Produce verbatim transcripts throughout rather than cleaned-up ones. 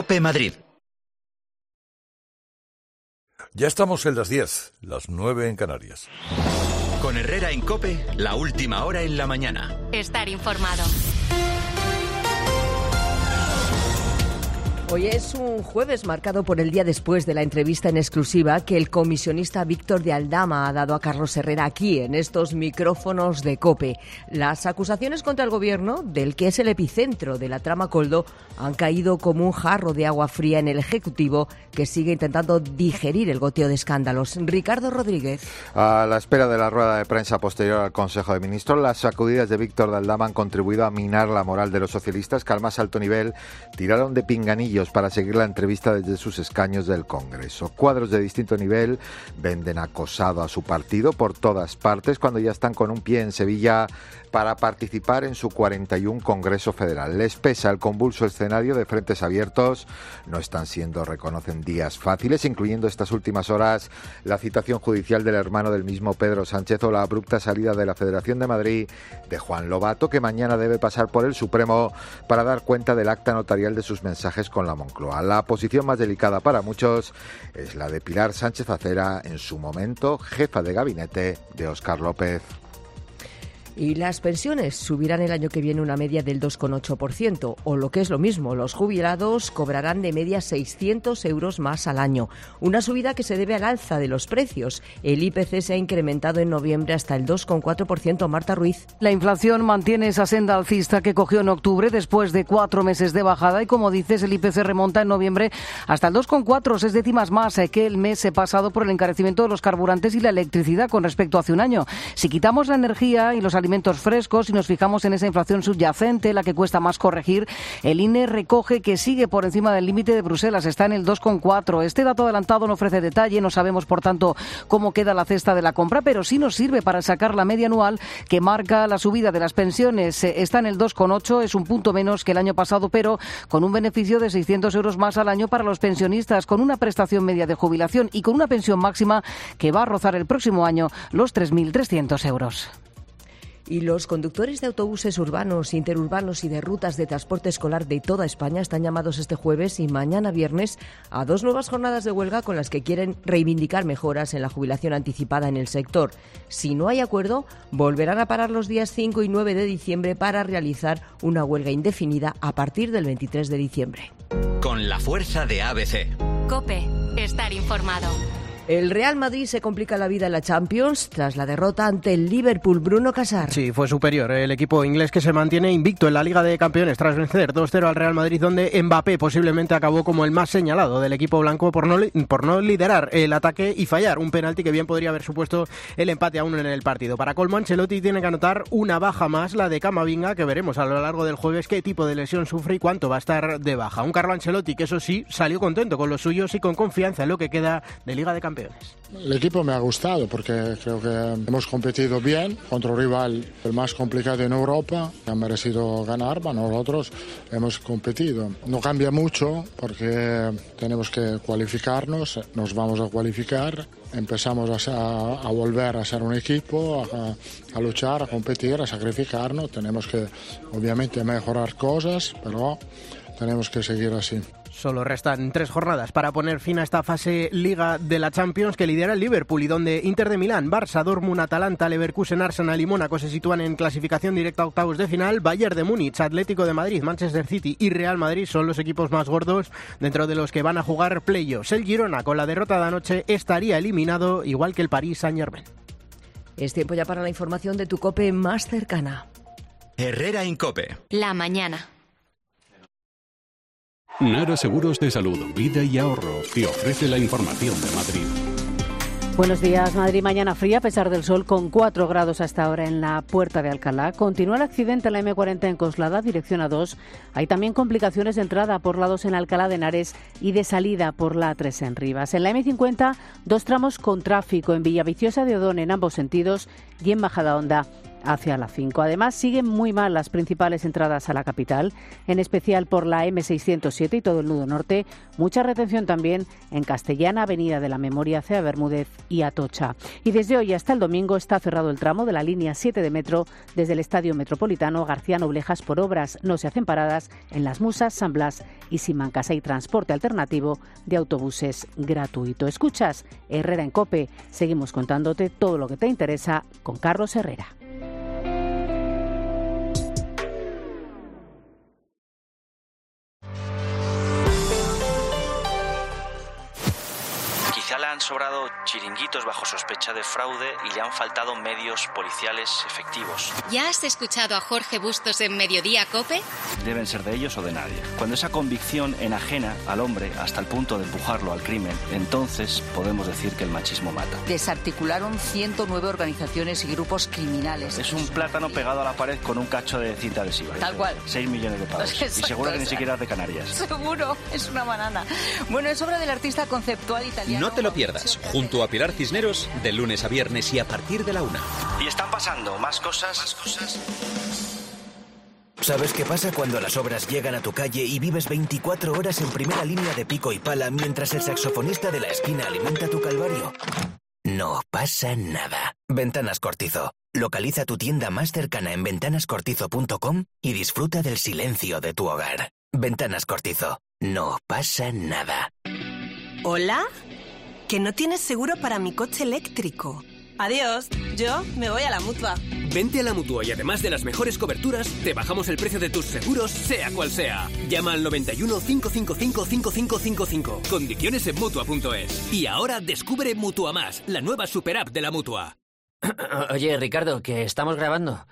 COPE Madrid. Ya estamos en las diez, las nueve en Canarias. Con Herrera en COPE, la última hora en la mañana. Estar informado. Hoy es un jueves marcado por el día después de la entrevista en exclusiva que el comisionista Víctor de Aldama ha dado a Carlos Herrera aquí, en estos micrófonos de COPE. Las acusaciones contra el gobierno, del que es el epicentro de la trama Koldo, han caído como un jarro de agua fría en el Ejecutivo, que sigue intentando digerir el goteo de escándalos. Ricardo Rodríguez. A la espera de la rueda de prensa posterior al Consejo de Ministros, las sacudidas de Víctor de Aldama han contribuido a minar la moral de los socialistas, que al más alto nivel tiraron de pinganillos para seguir la entrevista desde sus escaños del Congreso. Cuadros de distinto nivel venden acosado a su partido por todas partes cuando ya están con un pie en Sevilla para participar en su cuarenta y uno Congreso Federal. Les pesa el convulso escenario de frentes abiertos. No están siendo, reconocen, días fáciles, incluyendo estas últimas horas la citación judicial del hermano del mismo Pedro Sánchez o la abrupta salida de la Federación de Madrid de Juan Lobato, que mañana debe pasar por el Supremo para dar cuenta del acta notarial de sus mensajes con la Moncloa. La posición más delicada para muchos es la de Pilar Sánchez Acera, en su momento jefa de gabinete de Óscar López. Y las pensiones subirán el año que viene una media del dos coma ocho por ciento, o lo que es lo mismo, los jubilados cobrarán de media seiscientos euros más al año. Una subida que se debe al alza de los precios. El I P C se ha incrementado en noviembre hasta el dos coma cuatro por ciento. Marta Ruiz. La inflación mantiene esa senda alcista que cogió en octubre después de cuatro meses de bajada y, como dices, el I P C remonta en noviembre hasta el dos coma cuatro, seis décimas más que el mes pasado por el encarecimiento de los carburantes y la electricidad con respecto a hace un año. Si quitamos la energía y los alimentos frescos y nos fijamos en esa inflación subyacente, la que cuesta más corregir, el I N E recoge que sigue por encima del límite de Bruselas, está en el dos coma cuatro. Este dato adelantado no ofrece detalle, no sabemos por tanto cómo queda la cesta de la compra, pero sí nos sirve para sacar la media anual que marca la subida de las pensiones. Está en el dos coma ocho, es un punto menos que el año pasado, pero con un beneficio de seiscientos euros más al año para los pensionistas, con una prestación media de jubilación y con una pensión máxima que va a rozar el próximo año los tres mil trescientos euros. Y los conductores de autobuses urbanos, interurbanos y de rutas de transporte escolar de toda España están llamados este jueves y mañana viernes a dos nuevas jornadas de huelga con las que quieren reivindicar mejoras en la jubilación anticipada en el sector. Si no hay acuerdo, volverán a parar los días cinco y nueve de diciembre para realizar una huelga indefinida a partir del veintitrés de diciembre. Con la fuerza de A B C. COPE. Estar informado. El Real Madrid se complica la vida en la Champions tras la derrota ante el Liverpool. Bruno Casar. Sí, fue superior el equipo inglés, que se mantiene invicto en la Liga de Campeones tras vencer dos cero al Real Madrid, donde Mbappé posiblemente acabó como el más señalado del equipo blanco por no, por no liderar el ataque y fallar un penalti que bien podría haber supuesto el empate a uno en el partido. Para colmo, Ancelotti tiene que anotar una baja más, la de Camavinga, que veremos a lo largo del jueves qué tipo de lesión sufre y cuánto va a estar de baja. Un Carlo Ancelotti que, eso sí, salió contento con los suyos y con confianza en lo que queda de Liga de Campeones. El equipo me ha gustado porque creo que hemos competido bien contra un rival el más complicado en Europa, que ha merecido ganar, pero nosotros hemos competido. No cambia mucho porque tenemos que cualificarnos, nos vamos a cualificar, empezamos a, a volver a ser un equipo, a, a luchar, a competir, a sacrificarnos. Tenemos que obviamente mejorar cosas, pero tenemos que seguir así. Solo restan tres jornadas para poner fin a esta fase Liga de la Champions que lidera el Liverpool y donde Inter de Milán, Barça, Dortmund, Atalanta, Leverkusen, Arsenal y Mónaco se sitúan en clasificación directa a octavos de final. Bayern de Múnich, Atlético de Madrid, Manchester City y Real Madrid son los equipos más gordos dentro de los que van a jugar playoffs. El Girona, con la derrota de anoche, estaría eliminado, igual que el Paris Saint-Germain. Es tiempo ya para la información de tu COPE más cercana. Herrera en COPE. La mañana. Nara Seguros de Salud, Vida y Ahorro te ofrece la información de Madrid. Buenos días. Madrid, mañana fría a pesar del sol, con cuatro grados hasta ahora en la Puerta de Alcalá. Continúa el accidente en la eme cuarenta en Coslada, dirección A dos. Hay también complicaciones de entrada por la dos en Alcalá de Henares y de salida por la A tres en Rivas. En la eme cincuenta, dos tramos con tráfico en Villaviciosa de Odón en ambos sentidos y en Majadahonda hacia la cinco. Además, siguen muy mal las principales entradas a la capital, en especial por la eme seiscientos siete y todo el nudo norte. Mucha retención también en Castellana, Avenida de la Memoria hacia Bermúdez y Atocha. Y desde hoy hasta el domingo está cerrado el tramo de la línea siete de metro desde el Estadio Metropolitano García Noblejas por obras. No se hacen paradas en Las Musas, San Blas y Simancas. Hay transporte alternativo de autobuses gratuito. Escuchas Herrera en COPE. Seguimos contándote todo lo que te interesa con Carlos Herrera. Le han sobrado chiringuitos bajo sospecha de fraude y le han faltado medios policiales efectivos. ¿Ya has escuchado a Jorge Bustos en Mediodía COPE? Deben ser de ellos o de nadie. Cuando esa convicción enajena al hombre hasta el punto de empujarlo al crimen, entonces podemos decir que el machismo mata. Desarticularon ciento nueve organizaciones y grupos criminales. Es un plátano pegado a la pared con un cacho de cinta adhesiva. Tal cual. seis millones de pavos. Exacto, y seguro que ni o sea, siquiera es de Canarias. Seguro, es una banana. Bueno, es obra del artista conceptual italiano. No te lo pierdas, junto a Pilar Cisneros, de lunes a viernes y a partir de la una. Y están pasando más cosas. Más cosas. ¿Sabes qué pasa cuando las obras llegan a tu calle y vives veinticuatro horas en primera línea de pico y pala mientras el saxofonista de la esquina alimenta tu calvario? No pasa nada. Ventanas Cortizo. Localiza tu tienda más cercana en ventanas cortizo punto com y disfruta del silencio de tu hogar. Ventanas Cortizo. No pasa nada. ¿Hola? Que no tienes seguro para mi coche eléctrico. Adiós, yo me voy a la Mutua. Vente a la Mutua y además de las mejores coberturas, te bajamos el precio de tus seguros, sea cual sea. Llama al noventa y uno, cinco cinco cinco, cinco cinco cinco cinco. Condiciones en Mutua punto es. Y ahora descubre Mutua Más, la nueva super app de la Mutua. Oye, Ricardo, que estamos grabando.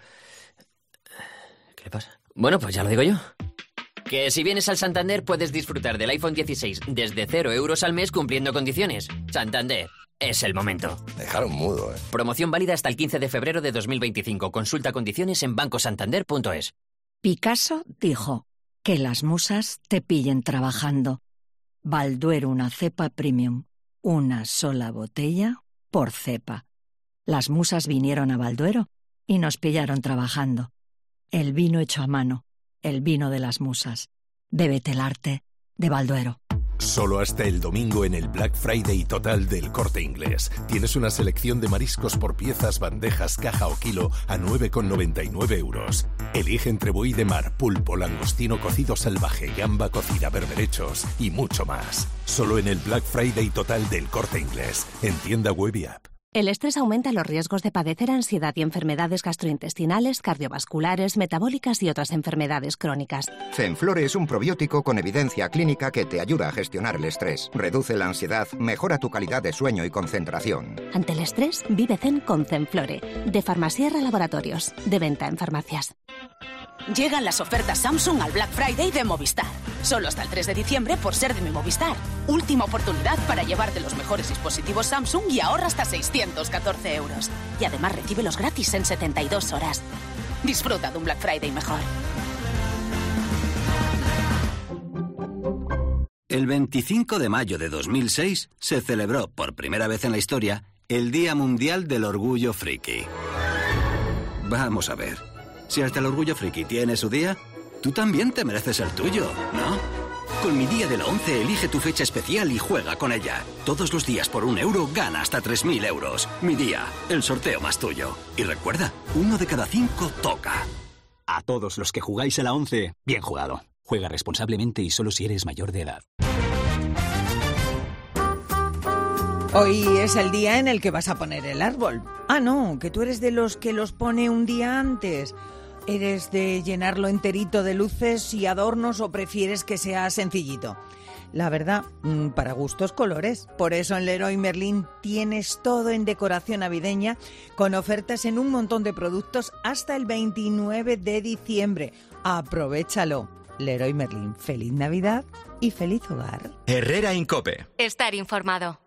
¿Qué le pasa? Bueno, pues ya lo digo yo. Que si vienes al Santander puedes disfrutar del iPhone dieciséis desde cero euros al mes cumpliendo condiciones. Santander, es el momento. Dejaron mudo, ¿eh? Promoción válida hasta el quince de febrero de dos mil veinticinco. Consulta condiciones en banco santander punto es. Picasso dijo, que las musas te pillen trabajando. Balduero una cepa premium. Una sola botella por cepa. Las musas vinieron a Balduero y nos pillaron trabajando. El vino hecho a mano. El vino de las musas. Bébete el arte de Balduero. Solo hasta el domingo en el Black Friday total del Corte Inglés. Tienes una selección de mariscos por piezas, bandejas, caja o kilo a nueve con noventa y nueve euros. Elige entre buey de mar, pulpo, langostino cocido salvaje, gamba cocida, berberechos y mucho más. Solo en el Black Friday total del Corte Inglés. En tienda web y app. El estrés aumenta los riesgos de padecer ansiedad y enfermedades gastrointestinales, cardiovasculares, metabólicas y otras enfermedades crónicas. Zenflore es un probiótico con evidencia clínica que te ayuda a gestionar el estrés, reduce la ansiedad, mejora tu calidad de sueño y concentración. Ante el estrés, vive zen con Zenflore, de Farmasierra Laboratorios, de venta en farmacias. Llegan las ofertas Samsung al Black Friday de Movistar. Solo hasta el tres de diciembre por ser de mi Movistar. Última oportunidad para llevarte los mejores dispositivos Samsung y ahorra hasta seiscientos catorce euros. Y además recíbelos gratis en setenta y dos horas. Disfruta de un Black Friday mejor. El veinticinco de mayo de dos mil seis se celebró por primera vez en la historia el Día Mundial del Orgullo Friki. Vamos a ver. Si hasta el orgullo friki tiene su día, tú también te mereces el tuyo, ¿no? Con mi día de la once elige tu fecha especial y juega con ella. Todos los días por un euro gana hasta tres mil euros. Mi día, el sorteo más tuyo. Y recuerda, uno de cada cinco toca. A todos los que jugáis a la once, bien jugado. Juega responsablemente y solo si eres mayor de edad. Hoy es el día en el que vas a poner el árbol. Ah, no, que tú eres de los que los pone un día antes. ¿Eres de llenarlo enterito de luces y adornos o prefieres que sea sencillito? La verdad, para gustos colores. Por eso en Leroy Merlin tienes todo en decoración navideña con ofertas en un montón de productos hasta el veintinueve de diciembre. Aprovéchalo. Leroy Merlin, feliz Navidad y feliz hogar. Herrera en COPE. Estar informado.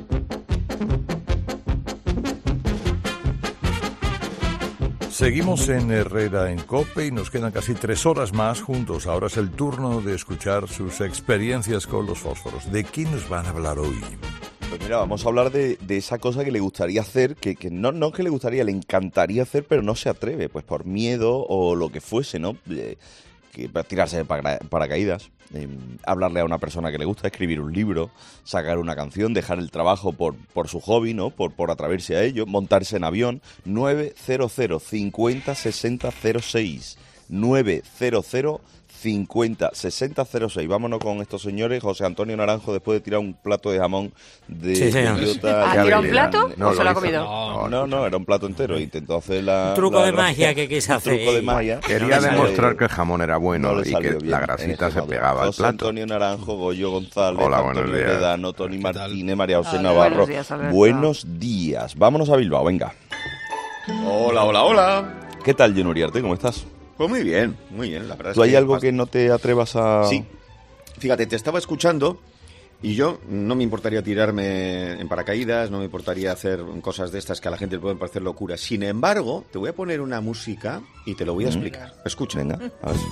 Seguimos en Herrera en COPE y nos quedan casi tres horas más juntos. Ahora es el turno de escuchar sus experiencias con los fósforos. ¿De qué nos van a hablar hoy? Pues mira, vamos a hablar de, de esa cosa que le gustaría hacer, que, que no, no que le gustaría, le encantaría hacer, pero no se atreve, pues por miedo o lo que fuese, ¿no? Eh, que, tirarse de para, paracaídas, eh, hablarle a una persona que le gusta, escribir un libro, sacar una canción, dejar el trabajo por, por su hobby, ¿no? Por, por atreverse a ello, montarse en avión. nueve cero cero, cincuenta, sesenta, cero seis. nueve cero cero, cincuenta, sesenta, cero seis. Vámonos con estos señores. José Antonio Naranjo, después de tirar un plato de jamón de sí, Toyota. ¿Ha tirado un plato no, o se lo ha comido? No, no, no, era un plato entero. Intentó hacer la... Un truco la de gracia, magia que quiso hacer. Un truco de magia. Quería no demostrar salió, que el jamón era bueno no y que bien la grasita se pegaba al José plato. Antonio Naranjo, Goyo González, Hola, Antonio buenos días. Heredano, Tony Martínez, María José Hola, Navarro. buenos días, Alberto. Buenos días. Vámonos a Bilbao, venga. Hola, hola, hola. ¿Qué tal, Jen Uriarte? ¿Cómo estás? Pues muy bien, muy bien, la verdad. ¿Tú es hay que algo que no te atrevas a...? Sí. Fíjate, te estaba escuchando y yo no me importaría tirarme en paracaídas, no me importaría hacer cosas de estas que a la gente le pueden parecer locuras. Sin embargo, te voy a poner una música y te lo voy a explicar. Mm. Escucha. Venga, a ver.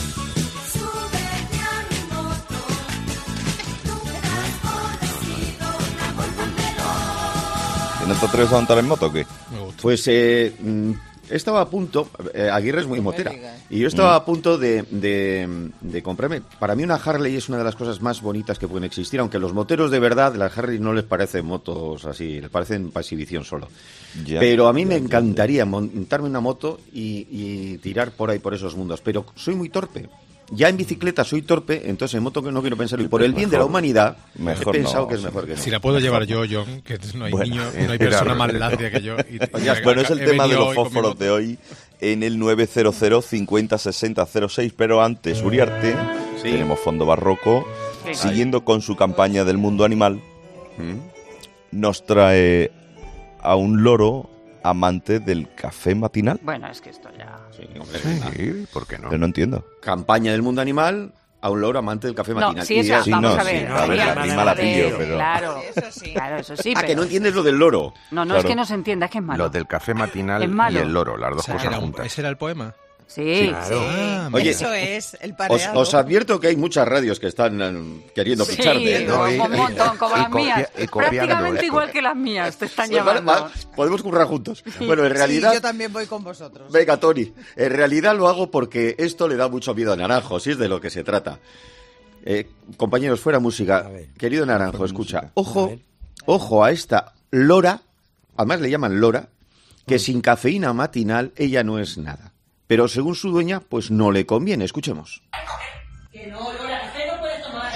¿No te atreves a montar en moto o qué? Pues eh, estaba a punto, eh, Aguirre es muy motera, y yo estaba a punto de, de, de comprarme. Para mí una Harley es una de las cosas más bonitas que pueden existir, aunque los moteros de verdad, las Harley no les parecen motos así, les parecen para exhibición solo. Ya, pero a mí ya, me encantaría montarme una moto y, y tirar por ahí por esos mundos, pero soy muy torpe. Ya en bicicleta soy torpe, entonces en moto que no quiero pensar. Y por el bien mejor, de la humanidad, mejor he pensado no, que es mejor que no. Si la puedo llevar yo, John, que no hay bueno, niño, no hay persona más lacia que yo. Y, y bueno, es el tema de los fósforos de hoy en el nueve cero cero, cincuenta, sesenta, cero seis. Pero antes, Uriarte, sí. Tenemos Fondo Barroco, sí. Siguiendo con su campaña del mundo animal, ¿Mm? Nos trae a un loro amante del café matinal. Bueno, es que esto ya... Sí, hombre, sí, ¿por qué no? Pero no entiendo. Campaña del mundo animal a un loro amante del café matinal. No, sí, eso, sí, vamos no, a ver. Sí, a ver, la rima la pillo, pero... Claro, eso sí. Claro, eso sí, Ah, pero... que no entiendes lo del loro. No, no, claro. Es que no se entienda, es que es malo. Lo del café matinal es malo. Y el loro, las dos o sea, cosas era un, juntas. ¿Ese era el poema? Sí, sí. Claro. Ah, Oye, eso es el os, pareado. os advierto que hay muchas radios que están um, queriendo sí, ficharte. ¿no? y, un montón, como y, las y mías. copia, Prácticamente igual que las mías, te están Pues llamando. vale, vale, podemos currar juntos. Bueno, en realidad... Sí, yo también voy con vosotros. Venga, Tony. En realidad lo hago porque esto le da mucho miedo a Naranjo, si es de lo que se trata. Eh, compañeros, fuera música. Ver, Querido Naranjo, escucha. Música. Ojo, a ojo a esta lora, además le llaman lora, que mm. sin cafeína matinal ella no es nada. Pero según su dueña, pues no le conviene. Escuchemos. Que no, Lora, café no puedes tomar.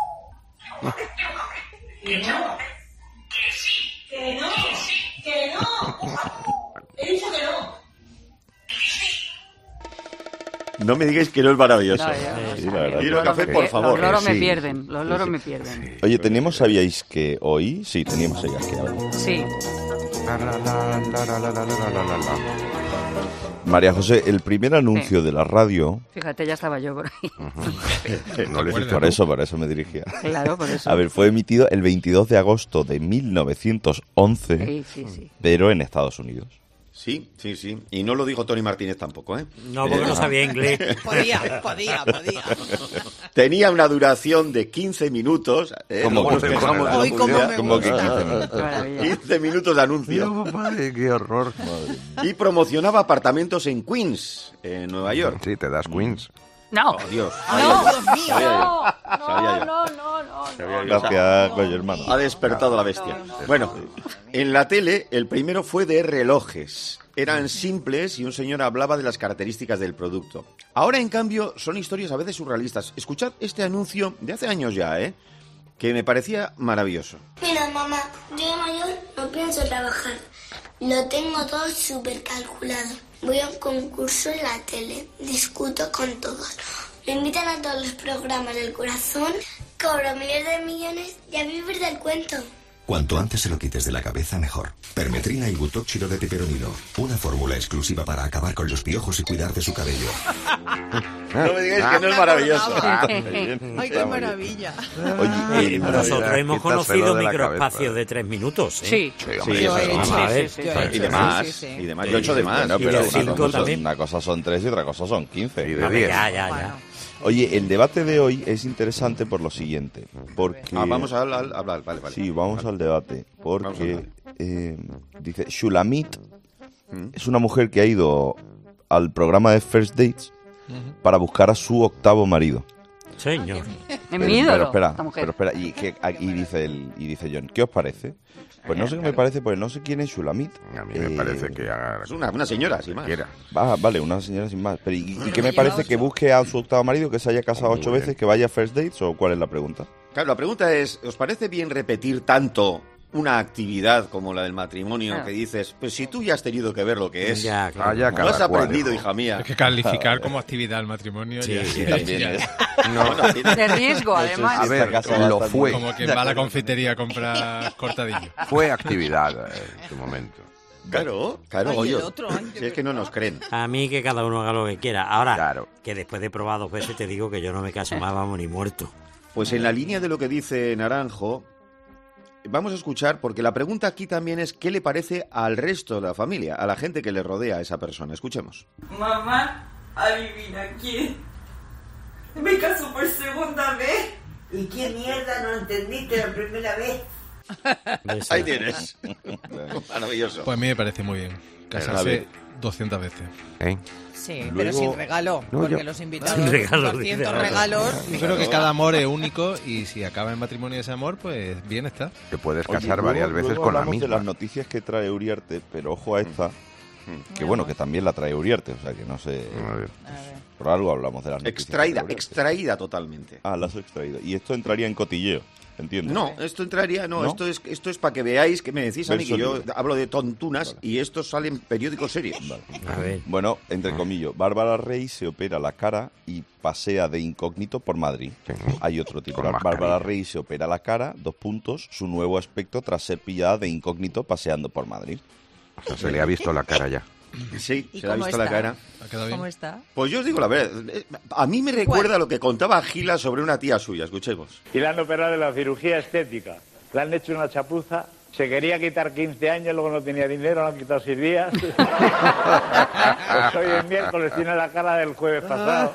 Que no. Que sí. Que no. Que sí. Que no. He dicho que no. No me digáis que no es maravilloso. No, ya, sí, la verdad. Y los café, por favor. Los loros sí. me pierden, los loros sí. me pierden. Sí. Oye, ¿teníamos, sabíais que hoy? Sí, teníamos ellas que hablar. Sí. La, la, la, la, la, la, la, la, la, la. María José, el primer anuncio sí. de la radio... Fíjate, ya estaba yo por ahí. Uh-huh. no le por eso, por eso me dirigía. Claro, por eso. A ver, fue emitido el veintidós de agosto de mil novecientos once, sí, sí, sí. pero en Estados Unidos. Sí, sí, sí. Y no lo dijo Tony Martínez tampoco, ¿eh? No, porque no sabía inglés. Podía, podía, podía. Tenía una duración de quince minutos. ¿eh? Como Como que como Hoy como me como que gusta. quince minutos. quince minutos de anuncio. No, padre, qué horror. Madre. Y promocionaba apartamentos en Queens, en Nueva York. Sí, te das Queens. No. Oh, Dios. No, Dios mío. no, no, no, no, no. Gracias, Goyo, hermano. Ha despertado la bestia. Bueno, en la tele el primero fue de relojes. Eran simples y un señor hablaba de las características del producto. Ahora, en cambio, son historias a veces surrealistas. Escuchad este anuncio de hace años ya, ¿eh? Que me parecía maravilloso. Mira, mamá, yo de mayor no pienso trabajar. Lo tengo todo súper calculado. Voy a un concurso en la tele, discuto con todos. Me invitan a todos los programas del corazón, cobro miles de millones y a vivir del cuento. Cuanto antes se lo quites de la cabeza, mejor. Permetrina y butóxido de piperonilo. Una fórmula exclusiva para acabar con los piojos y cuidar de su cabello. No me digáis que no es maravilloso. Ay, qué maravilla. Oye, eh, nosotros hemos conocido microespacios de tres minutos. ¿eh? Sí, sí, sí, yo he hecho, a ver, sí, sí, yo he hecho, y demás, sí, sí, sí. y demás. Yo he hecho de más. Bueno, pero cinco una cosa, también. una cosa son tres y otra cosa son quince. Y de diez. Ya, ya, ya. Oye, el debate de hoy es interesante por lo siguiente. Porque... Ah, vamos a hablar, hablar, vale, vale. Sí, vamos vale. al debate. Porque eh, dice, Shulamit es una mujer que ha ido al programa de First Dates para buscar a su octavo marido. Señor. Es mi ídolo, Pero espera, esta mujer. pero espera, y, que, y dice el, y dice John, ¿qué os parece? Pues no sé qué me parece, pues no sé quién es Shulamit. A mí me Eh, parece que haga... Es una, una señora, sin más. quiera. Ah, vale, una señora sin más. Pero ¿y, y qué me parece que busque a su octavo marido, que se haya casado ocho veces, que vaya a First Dates, o cuál es la pregunta? Claro, la pregunta es, ¿os parece bien repetir tanto una actividad como la del matrimonio Claro. que dices, pues si tú ya has tenido que ver lo que es, Ya, claro. Ah, ya lo cada has cual, aprendido, hijo. hija mía. Es que calificar como actividad el matrimonio Sí, ya, sí, ya- también ya- es. No, De riesgo, además. a ver, lo fue. como quien va a la confitería a comprar cortadillo. Fue actividad eh, en su momento. Claro, claro, Ay, oye. el otro, ay, Si es que no nos creen. A mí que cada uno haga lo que quiera. Ahora, Claro. que después de probar dos veces te digo que yo no me caso más, vamos, ni muerto. Pues en la línea de lo que dice Naranjo, vamos a escuchar, porque la pregunta aquí también es ¿qué le parece al resto de la familia, a la gente que le rodea a esa persona? Escuchemos. Mamá, adivina quién. Me casó por segunda vez. ¿Y qué mierda no entendiste la primera vez? Ahí tienes. Maravilloso. Pues a mí me parece muy bien. A Casarse ver. doscientas veces. ¿Eh? Sí, Luego- pero sin regalo, No, porque yo- los invitados, Sin regalo, doscientos dice, regalos. Yo creo que cada amor es único y si acaba en matrimonio ese amor, pues bien está. Te puedes Oye, casar luego- varias veces luego con la hablamos de misma. las noticias que trae Uriarte, pero ojo a esta, que bueno, que también la trae Uriarte, o sea que no sé, A ver. por algo hablamos de las noticias. Extraída, que trae Uriarte. extraída totalmente. Ah, las he extraído. Y esto entraría en cotilleo, entiendo. No, esto entraría, no, ¿No? esto es esto es para que veáis que me decís a mí Verso que yo libre. hablo de tontunas y estos salen periódicos serios. A ver. Bueno, entre comillas, Bárbara Rey se opera la cara y pasea de incógnito por Madrid. Sí. Hay otro Con titular. mascarilla. Bárbara Rey se opera la cara, dos puntos, su nuevo aspecto tras ser pillada de incógnito paseando por Madrid. O sea, se le ha visto la cara ya. Sí, ¿Y se le ha cómo visto la está? cara. ¿Ha quedado bien? ¿Cómo está? Pues yo os digo la verdad, eh, a mí me recuerda lo que contaba Gila sobre una tía suya, escuchemos. Y la han operado de la cirugía estética. Le han hecho una chapuza. Se quería quitar quince años, luego no tenía dinero, lo han quitado seis días. Pues hoy es miércoles, tiene la cara del jueves pasado.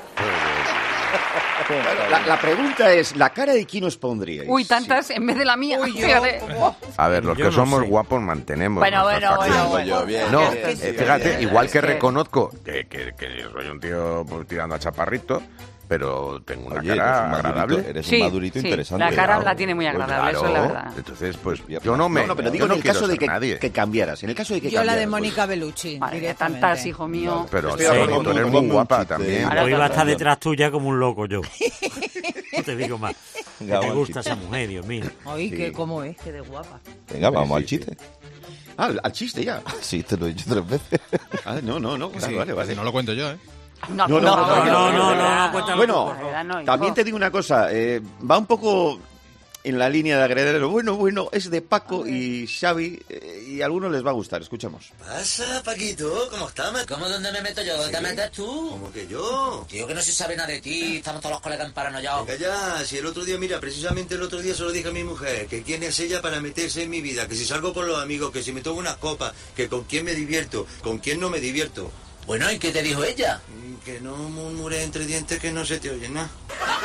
La, la pregunta es, ¿la cara de quién os pondríais? Uy, tantas en vez de la mía. Uy, yo, Fíjate. como- A ver, los Yo que no somos sé. guapos mantenemos. Bueno, nuestras bueno, facciones. bueno, Yo, bien, No, bien, eh, bien, fíjate, bien. igual que Es que- reconozco que, que, que yo soy un tío pues, tirando a chaparrito, pero tengo una Oye, eres cara un madurito, agradable. eres Sí, un madurito sí, interesante. la cara Claro, la tiene muy pues agradable, eso es la claro. verdad. Entonces, pues yo no me. No, no, pero digo yo en no el quiero caso de ser que, nadie. que cambiaras, en el caso de que Yo la de cambiaras, Mónica Bellucci, Vale, directamente. tantas, hijo mío. Pero Estoy sí, hablando tú eres con- muy con guapa un chiste. también. Ahora Hoy va a toca. estar detrás tuya como un loco yo. No te digo más. Que Venga, te vamos gusta al esa chiste. mujer, Dios mío. Ay, Sí. que cómo es, que de guapa. Venga, vamos Sí, al sí, chiste. Ah, al, al chiste ya. Sí, te lo he dicho tres veces. Ah, no, no, no, claro, Sí, vale, vale. No lo cuento yo, ¿eh? No, No, no, no, no, no, no, no, cuéntalo Bueno, tú, por favor. verdad, no, hijo. también te digo una cosa, eh, va un poco en la línea de agredero. Bueno, bueno, es de Paco y Xavi eh, y a algunos les va a gustar. Escuchemos. Pasa, Paquito, ¿cómo estás? ¿Cómo dónde me meto yo? ¿Te metes tú? ¿Cómo que yo? Tío, que no se sabe nada de ti, estamos todos los colegas paranoiados. Venga ya, si el otro día, mira, precisamente el otro día se lo dije a mi mujer, que quién es ella para meterse en mi vida, que si salgo con los amigos, que si me tomo unas copas, que con quién me divierto, con quién no me divierto. Bueno, ¿y qué te dijo ella? Que no murmures entre dientes que no se te oye nada.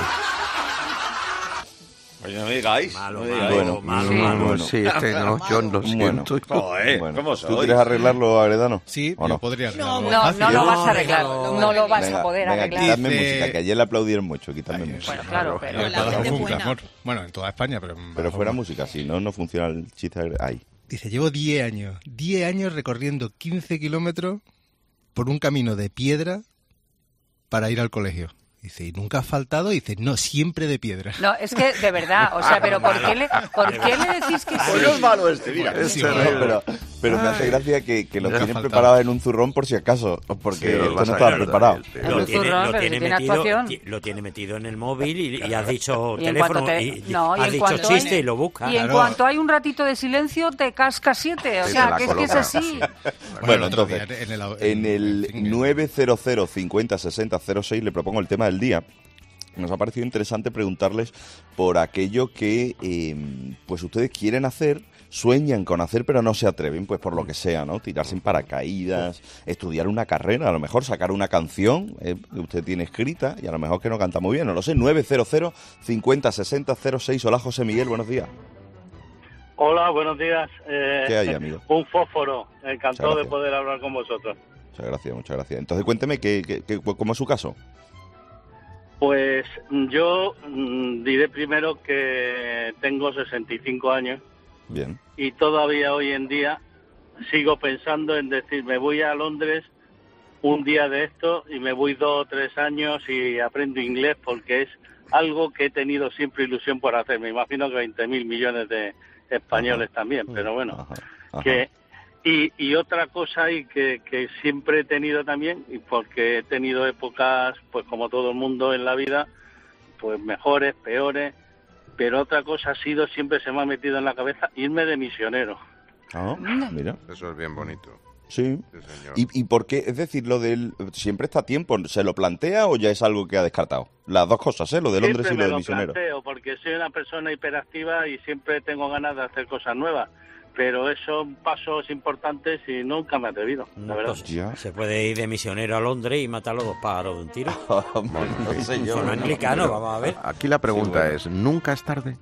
Oye, no me digáis. Malo, no me malo, digáis. malo, malo, Sí, malo. bueno, sí, este no, yo lo Bueno, siento. Joder, bueno. ¿cómo ¿Tú sois? quieres arreglarlo, Agredano? Sí, ¿O yo no? podría arreglarlo. No, Fácil. no lo vas a No, arreglar. no, No lo vas Venga, a poder venga, arreglar. quitadme Dice- música, que ayer le aplaudieron mucho, quitadme música. Bueno, claro, pero... El la Padrón gente fue un buena. clamor. Bueno, en toda España, pero... Pero fuera música, si no, no funciona el chiste. agre- Ahí. Dice, llevo diez años, diez años recorriendo quince kilómetros por un camino de piedra para ir al colegio. Dice, ¿y nunca has faltado? Dice, no, siempre de piedra. No, es que de verdad, o sea, pero ¿por qué le, por qué le decís que sí? Pues no es malo este, mira. Sí, No, bueno. pero, Pero me hace gracia que, que lo tienen preparado en un zurrón por si acaso, porque Sí, esto lo no vas a estaba ver, preparado. el- Lo tiene, zurrón, lo pero tiene si tiene metido, actuación. ti- lo tiene metido en el móvil y, y has dicho Y en teléfono cuanto te- y, y no, y has en dicho cuanto chiste hay- y lo busca. Y en cuanto hay un ratito de silencio, te casca siete. O Sí, sea, te la que es que es coloca. así. Bueno, el otro entonces, día en el- en el nueve cero cero cincuenta sesenta cero seis le propongo el tema del día. Nos ha parecido interesante preguntarles por aquello que eh, pues ustedes quieren hacer, sueñan con hacer, pero no se atreven, pues por lo que sea, ¿no? Tirarse en paracaídas, estudiar una carrera, a lo mejor sacar una canción eh, que usted tiene escrita y a lo mejor que no canta muy bien, no lo sé. Nueve cero cero cincuenta sesenta cero seis. Hola, José Miguel, buenos días. Hola, buenos días. Eh, ¿Qué hay, amigo? Un fósforo. Encantado Muchas de gracias. poder hablar con vosotros. Muchas gracias, muchas gracias. Entonces cuénteme, ¿qué, qué, qué- ¿cómo es su caso? Pues yo mm, diré primero que tengo sesenta y cinco años Bien. y todavía hoy en día sigo pensando en decir, me voy a Londres un día de esto y me voy dos o tres años y aprendo inglés porque es algo que he tenido siempre ilusión por hacer. Me imagino que veinte mil millones de españoles también, pero bueno, Ajá. que y, y otra cosa y que, que siempre he tenido también, y porque he tenido épocas, pues como todo el mundo en la vida, pues mejores, peores, pero otra cosa ha sido, siempre se me ha metido en la cabeza, irme de misionero. Ah, mira. Eso es bien bonito. Sí. Sí, señor. ¿Y, ¿Y por qué? Es decir, lo del siempre está a tiempo, ¿se lo plantea o ya es algo que ha descartado? Las dos cosas, ¿eh? Lo de Londres Siempre y lo me de lo misionero. planteo, porque soy una persona hiperactiva y siempre tengo ganas de hacer cosas nuevas. Pero esos son pasos importantes y nunca me he atrevido, la verdad. Pues, se puede ir de misionero a Londres y matar a los dos pájaros de un tiro. no sé yo. Son anglicanos, vamos a ver. Aquí la pregunta Sí, bueno. es, ¿nunca es tarde?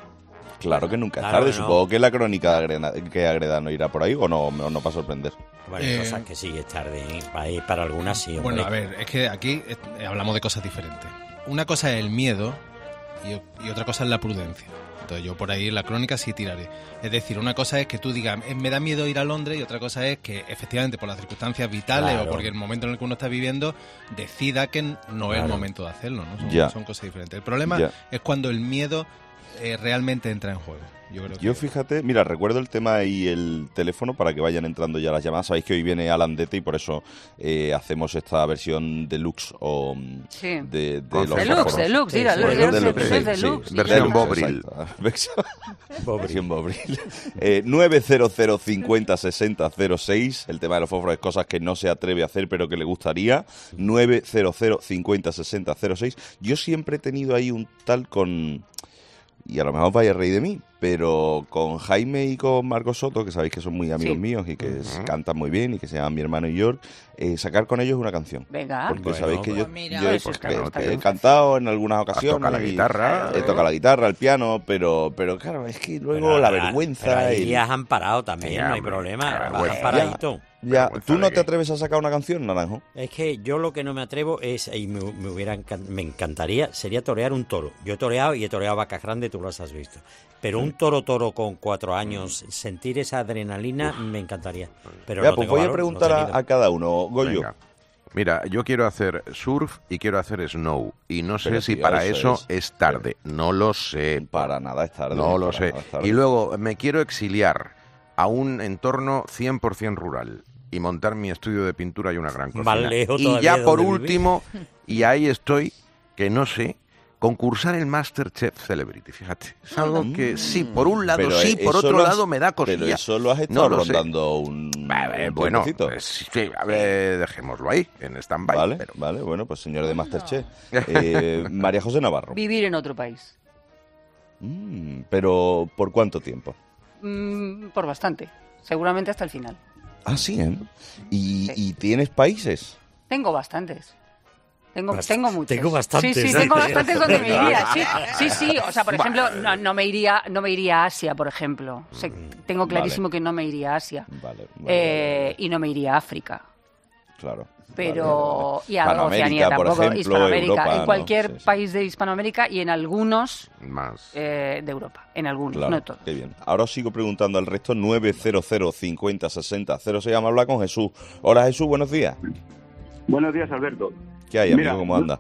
Claro que nunca es Claro tarde. que no. Supongo que la crónica de Agreda- que Agredano irá por ahí o no, no, no va a sorprender. Bueno, Eh, cosas que sí es tarde, ¿eh? Para, ir para algunas sí, hombre. Bueno, a ver, es que aquí eh, hablamos de cosas diferentes. Una cosa es el miedo y, y otra cosa es la prudencia. Entonces yo por ahí en la crónica sí tiraré. Es decir, una cosa es que tú digas, "Eh, me da miedo ir a Londres", y otra cosa es que efectivamente por las circunstancias vitales Claro. o porque el momento en el que uno está viviendo decida que no es Claro. el momento de hacerlo, ¿no? Son, Ya. son cosas diferentes. El problema Ya. es cuando el miedo eh, realmente entra en juego. Yo creo que... Yo fíjate, mira, recuerdo el tema y el teléfono para que vayan entrando ya las llamadas. Sabéis que hoy viene Alan Dete y por eso eh, hacemos esta versión deluxe o mm, Sí. de, de Con los Deluxe, fósforos. deluxe, dígalo, Bueno, dígalo, deluxe, sí, sí, deluxe. sí. Versión Deluxe, Bobril. exacto. Versión- Versión Bobril. Eh, nueve cero cero cincuenta sesenta cero seis. El tema de los fósforos es cosas que no se atreve a hacer pero que le gustaría. nueve cero cero cincuenta sesenta cero seis. Yo siempre he tenido ahí un tal con... Y a lo mejor vaya a reír de mí, pero con Jaime y con Marcos Soto, que sabéis que son muy amigos Sí. míos y que Ujú. s- cantan muy bien y que se llaman mi hermano y York, eh, sacar con ellos una canción. Venga. Porque Bueno, sabéis que pues yo, mira, yo he, pues está que- bien, está que he bien. cantado en algunas ocasiones. toca la y guitarra. He tocado la guitarra, el piano, pero, pero claro, es que luego Pero la ahora- vergüenza... Pero ahí el- ya han parado también, Sí, no hay hombre, problema. la Vas vergüenza. paradito. Ya, Vergüenza ¿tú no de te qué. atreves a sacar una canción, Naranjo? Es que yo lo que no me atrevo es, y me, me hubiera encan- me encantaría, sería torear un toro. Yo he toreado y he toreado vacas grandes, tú las has visto. Pero un toro toro con cuatro años, sentir esa adrenalina, me encantaría. Pero Ya, no pues tengo voy a valor, no he preguntar a, tenido. a cada uno. Goyo, Venga. Mira, yo quiero hacer surf y quiero hacer snow. Y no sé Pero, si tío, para eso eso, es, tarde. No lo sé. para nada es tarde. No lo para sé. nada es tarde. Y luego me quiero exiliar a un entorno cien por ciento rural y montar mi estudio de pintura y una gran cocina. Más lejos Y todavía ya de por donde último, y ahí estoy, que no sé, concursar el Masterchef Celebrity, fíjate. Es algo que sí, por un lado Pero, sí, eh, por eso otro lo has- lado me da cosilla. Pero eso lo has estado No lo sé. rondando un, Eh, un bueno, tiempecito. pues sí, a ver, dejémoslo ahí, en stand-by. Vale, pero- vale, bueno, pues señor de Masterchef. Eh, María José Navarro. Vivir en otro país. Mm, pero, ¿por cuánto tiempo? Mm, por bastante. Seguramente hasta el final. Ah, sí, ¿eh? ¿Y, y tienes países? Tengo bastantes. Tengo, Bast- tengo muchos. tengo bastantes. Sí, sí, tengo bastantes donde me iría. Sí, sí, sí. O sea, por Vale. ejemplo, no, no me iría, no me iría a Asia, por ejemplo. Sé- tengo clarísimo vale. que no me iría a Asia. Vale, vale, Eh, vale, y no me iría a África. claro. Pero Vale, vale. y a Hispanoamérica, Oceanía por tampoco, ejemplo, Hispanoamérica, Europa, en ¿no? cualquier Sí, sí. país de Hispanoamérica y en algunos Más. eh, de Europa, en algunos, Claro, no en todos. qué bien. Ahora os sigo preguntando al resto. Nueve cero cero cincuenta sesenta cero seis. Vamos a hablar con Jesús. Hola, Jesús, buenos días. Buenos días, Alberto. ¿Qué hay, amigo? Mira, ¿Cómo anda?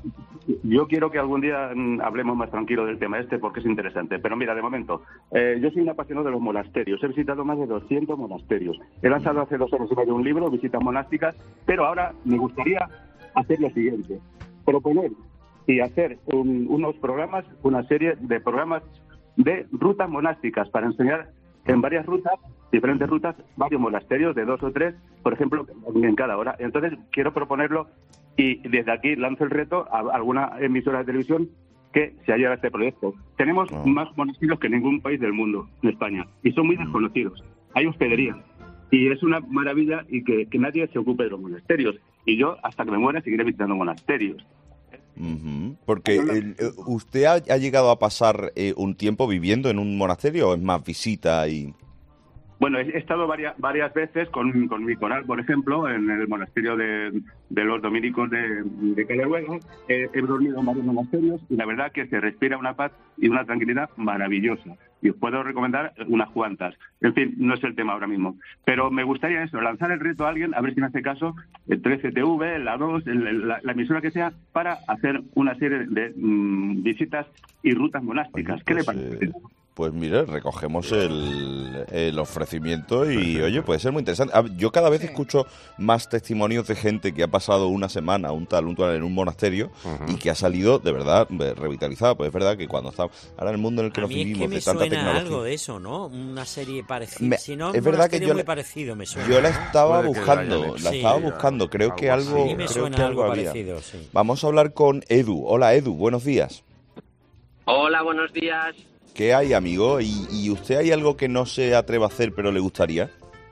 yo quiero que algún día mm, hablemos más tranquilo del tema este porque es interesante. Pero mira, de momento, eh, yo soy un apasionado de los monasterios. He visitado más de doscientos monasterios. He lanzado hace dos años y medio un libro, Visitas Monásticas, pero ahora me gustaría hacer lo siguiente. Proponer y hacer un, unos programas, una serie de programas de rutas monásticas para enseñar en varias rutas, diferentes rutas, varios monasterios de dos o tres, por ejemplo, en cada hora. Entonces, quiero proponerlo y desde aquí lanzo el reto a alguna emisora de televisión que se haya a este proyecto. Tenemos oh. más monasterios que ningún país del mundo, en España, y son muy desconocidos. Hay hospedería, y es una maravilla y que, que nadie se ocupe de los monasterios. Y yo, hasta que me muera, seguiré visitando monasterios. Uh-huh. Porque el, ¿usted ha, ha llegado a pasar eh, un tiempo viviendo en un monasterio o es más visita y...? Bueno, he estado varias varias veces con, con mi coral, por ejemplo, en el monasterio de, de los dominicos de, de Caleruega. Eh, he dormido en varios monasterios y la verdad que se respira una paz y una tranquilidad maravillosa. Y os puedo recomendar unas cuantas. En fin, no es el tema ahora mismo. Pero me gustaría eso, lanzar el reto a alguien, a ver si me hace caso, el trece T V, la dos, el, la, la emisora que sea, para hacer una serie de mmm, visitas y rutas monásticas. Oye, ¿qué pues, le parece? Eh... Pues mire, recogemos el, el ofrecimiento y, oye, puede ser muy interesante. Yo cada vez escucho más testimonios de gente que ha pasado una semana, un tal, un tal, en un monasterio uh-huh. y que ha salido, de verdad, revitalizada. Pues es verdad que cuando está ahora en el mundo en el que a nos mí vivimos, es que me de tanta suena tecnología... algo de eso, ¿no? Una serie parecida. Me, si no, es verdad que yo muy la, parecido me suena. Yo la estaba Puede buscando, la sí, estaba buscando. Creo algo que algo, sí, me creo suena que algo algo había. parecido, sí. Vamos a hablar con Edu. Hola, Edu, buenos días. Hola, buenos días. ¿Qué hay, amigo? ¿Y, ¿Y usted hay algo que no se atreva a hacer pero le gustaría?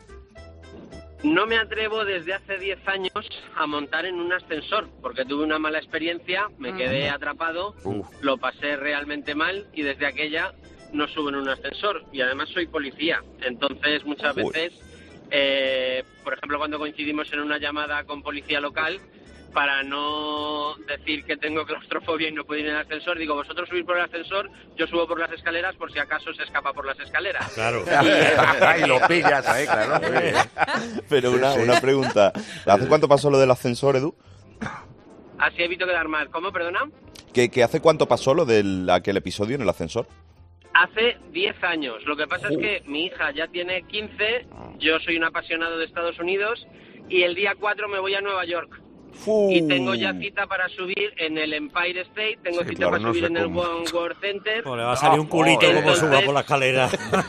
No me atrevo desde hace diez años a montar en un ascensor, porque tuve una mala experiencia, me quedé atrapado, Uf. lo pasé realmente mal y desde aquella no subo en un ascensor. Y además soy policía, entonces muchas Uy. veces, eh, por ejemplo, cuando coincidimos en una llamada con policía local, para no decir que tengo claustrofobia y no puedo ir en el ascensor, digo, vosotros subís por el ascensor, yo subo por las escaleras por si acaso se escapa por las escaleras. Claro. Y lo pillas ahí, claro. Pero una, una pregunta, ¿hace cuánto pasó lo del ascensor, Edu? Así evito quedar mal. ¿Cómo, perdona? ¿Que, que hace cuánto pasó lo de aquel episodio en el ascensor? Hace diez años. Lo que pasa uh. es que mi hija ya tiene quince, yo soy un apasionado de Estados Unidos y el día cuatro me voy a Nueva York. Uh. Y tengo ya cita para subir en el Empire State, tengo sí, cita claro, para subir no en el One World Center. Pues le va a salir un culito oh, como suba por la escalera.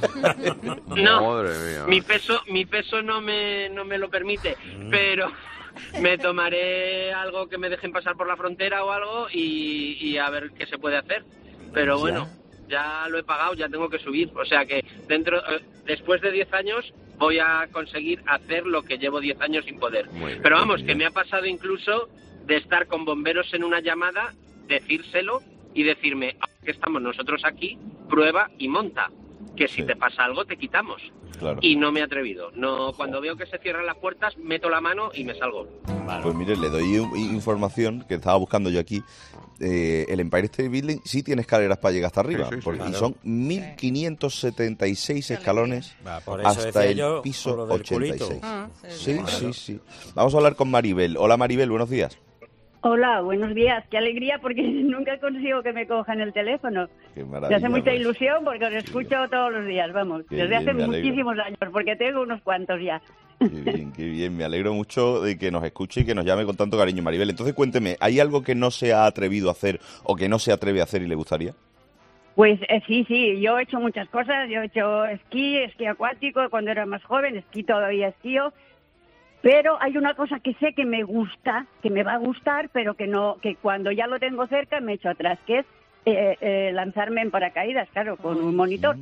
No, mi peso, mi peso no me, no me lo permite, mm. pero me tomaré algo que me dejen pasar por la frontera o algo y, y a ver qué se puede hacer. Pero bueno, ya lo he pagado, ya tengo que subir. O sea que dentro, eh, después de diez años voy a conseguir hacer lo que llevo diez años sin poder. Bien, Pero vamos, bien. que me ha pasado incluso de estar con bomberos en una llamada, decírselo y decirme, que estamos nosotros aquí, prueba y monta, que si sí. te pasa algo te quitamos. Claro. Y no me he atrevido. No, cuando veo que se cierran las puertas, meto la mano y me salgo. Vale. Pues mire, le doy información que estaba buscando yo aquí. Eh, el Empire State Building sí tiene escaleras para llegar hasta arriba, sí, sí, porque claro. son mil quinientos setenta y seis escalones Va, hasta el yo, piso ochenta y seis. Ah, sí, sí, sí, sí. Vamos a hablar con Maribel. Hola Maribel, buenos días. Hola, buenos días. Qué alegría porque nunca consigo que me cojan el teléfono. Qué maravilla. Me hace mucha pues. ilusión porque os escucho sí. todos los días, vamos. Qué desde bien, hace muchísimos años, porque tengo unos cuantos ya. Qué bien, qué bien. Me alegro mucho de que nos escuche y que nos llame con tanto cariño, Maribel. Entonces cuénteme, ¿hay algo que no se ha atrevido a hacer o que no se atreve a hacer y le gustaría? Pues eh, sí, sí. Yo he hecho muchas cosas. Yo he hecho esquí, esquí acuático cuando era más joven, esquí todavía esquío. Pero hay una cosa que sé que me gusta, que me va a gustar, pero que no, que cuando ya lo tengo cerca me echo atrás, que es eh, eh, lanzarme en paracaídas, claro, con un monitor.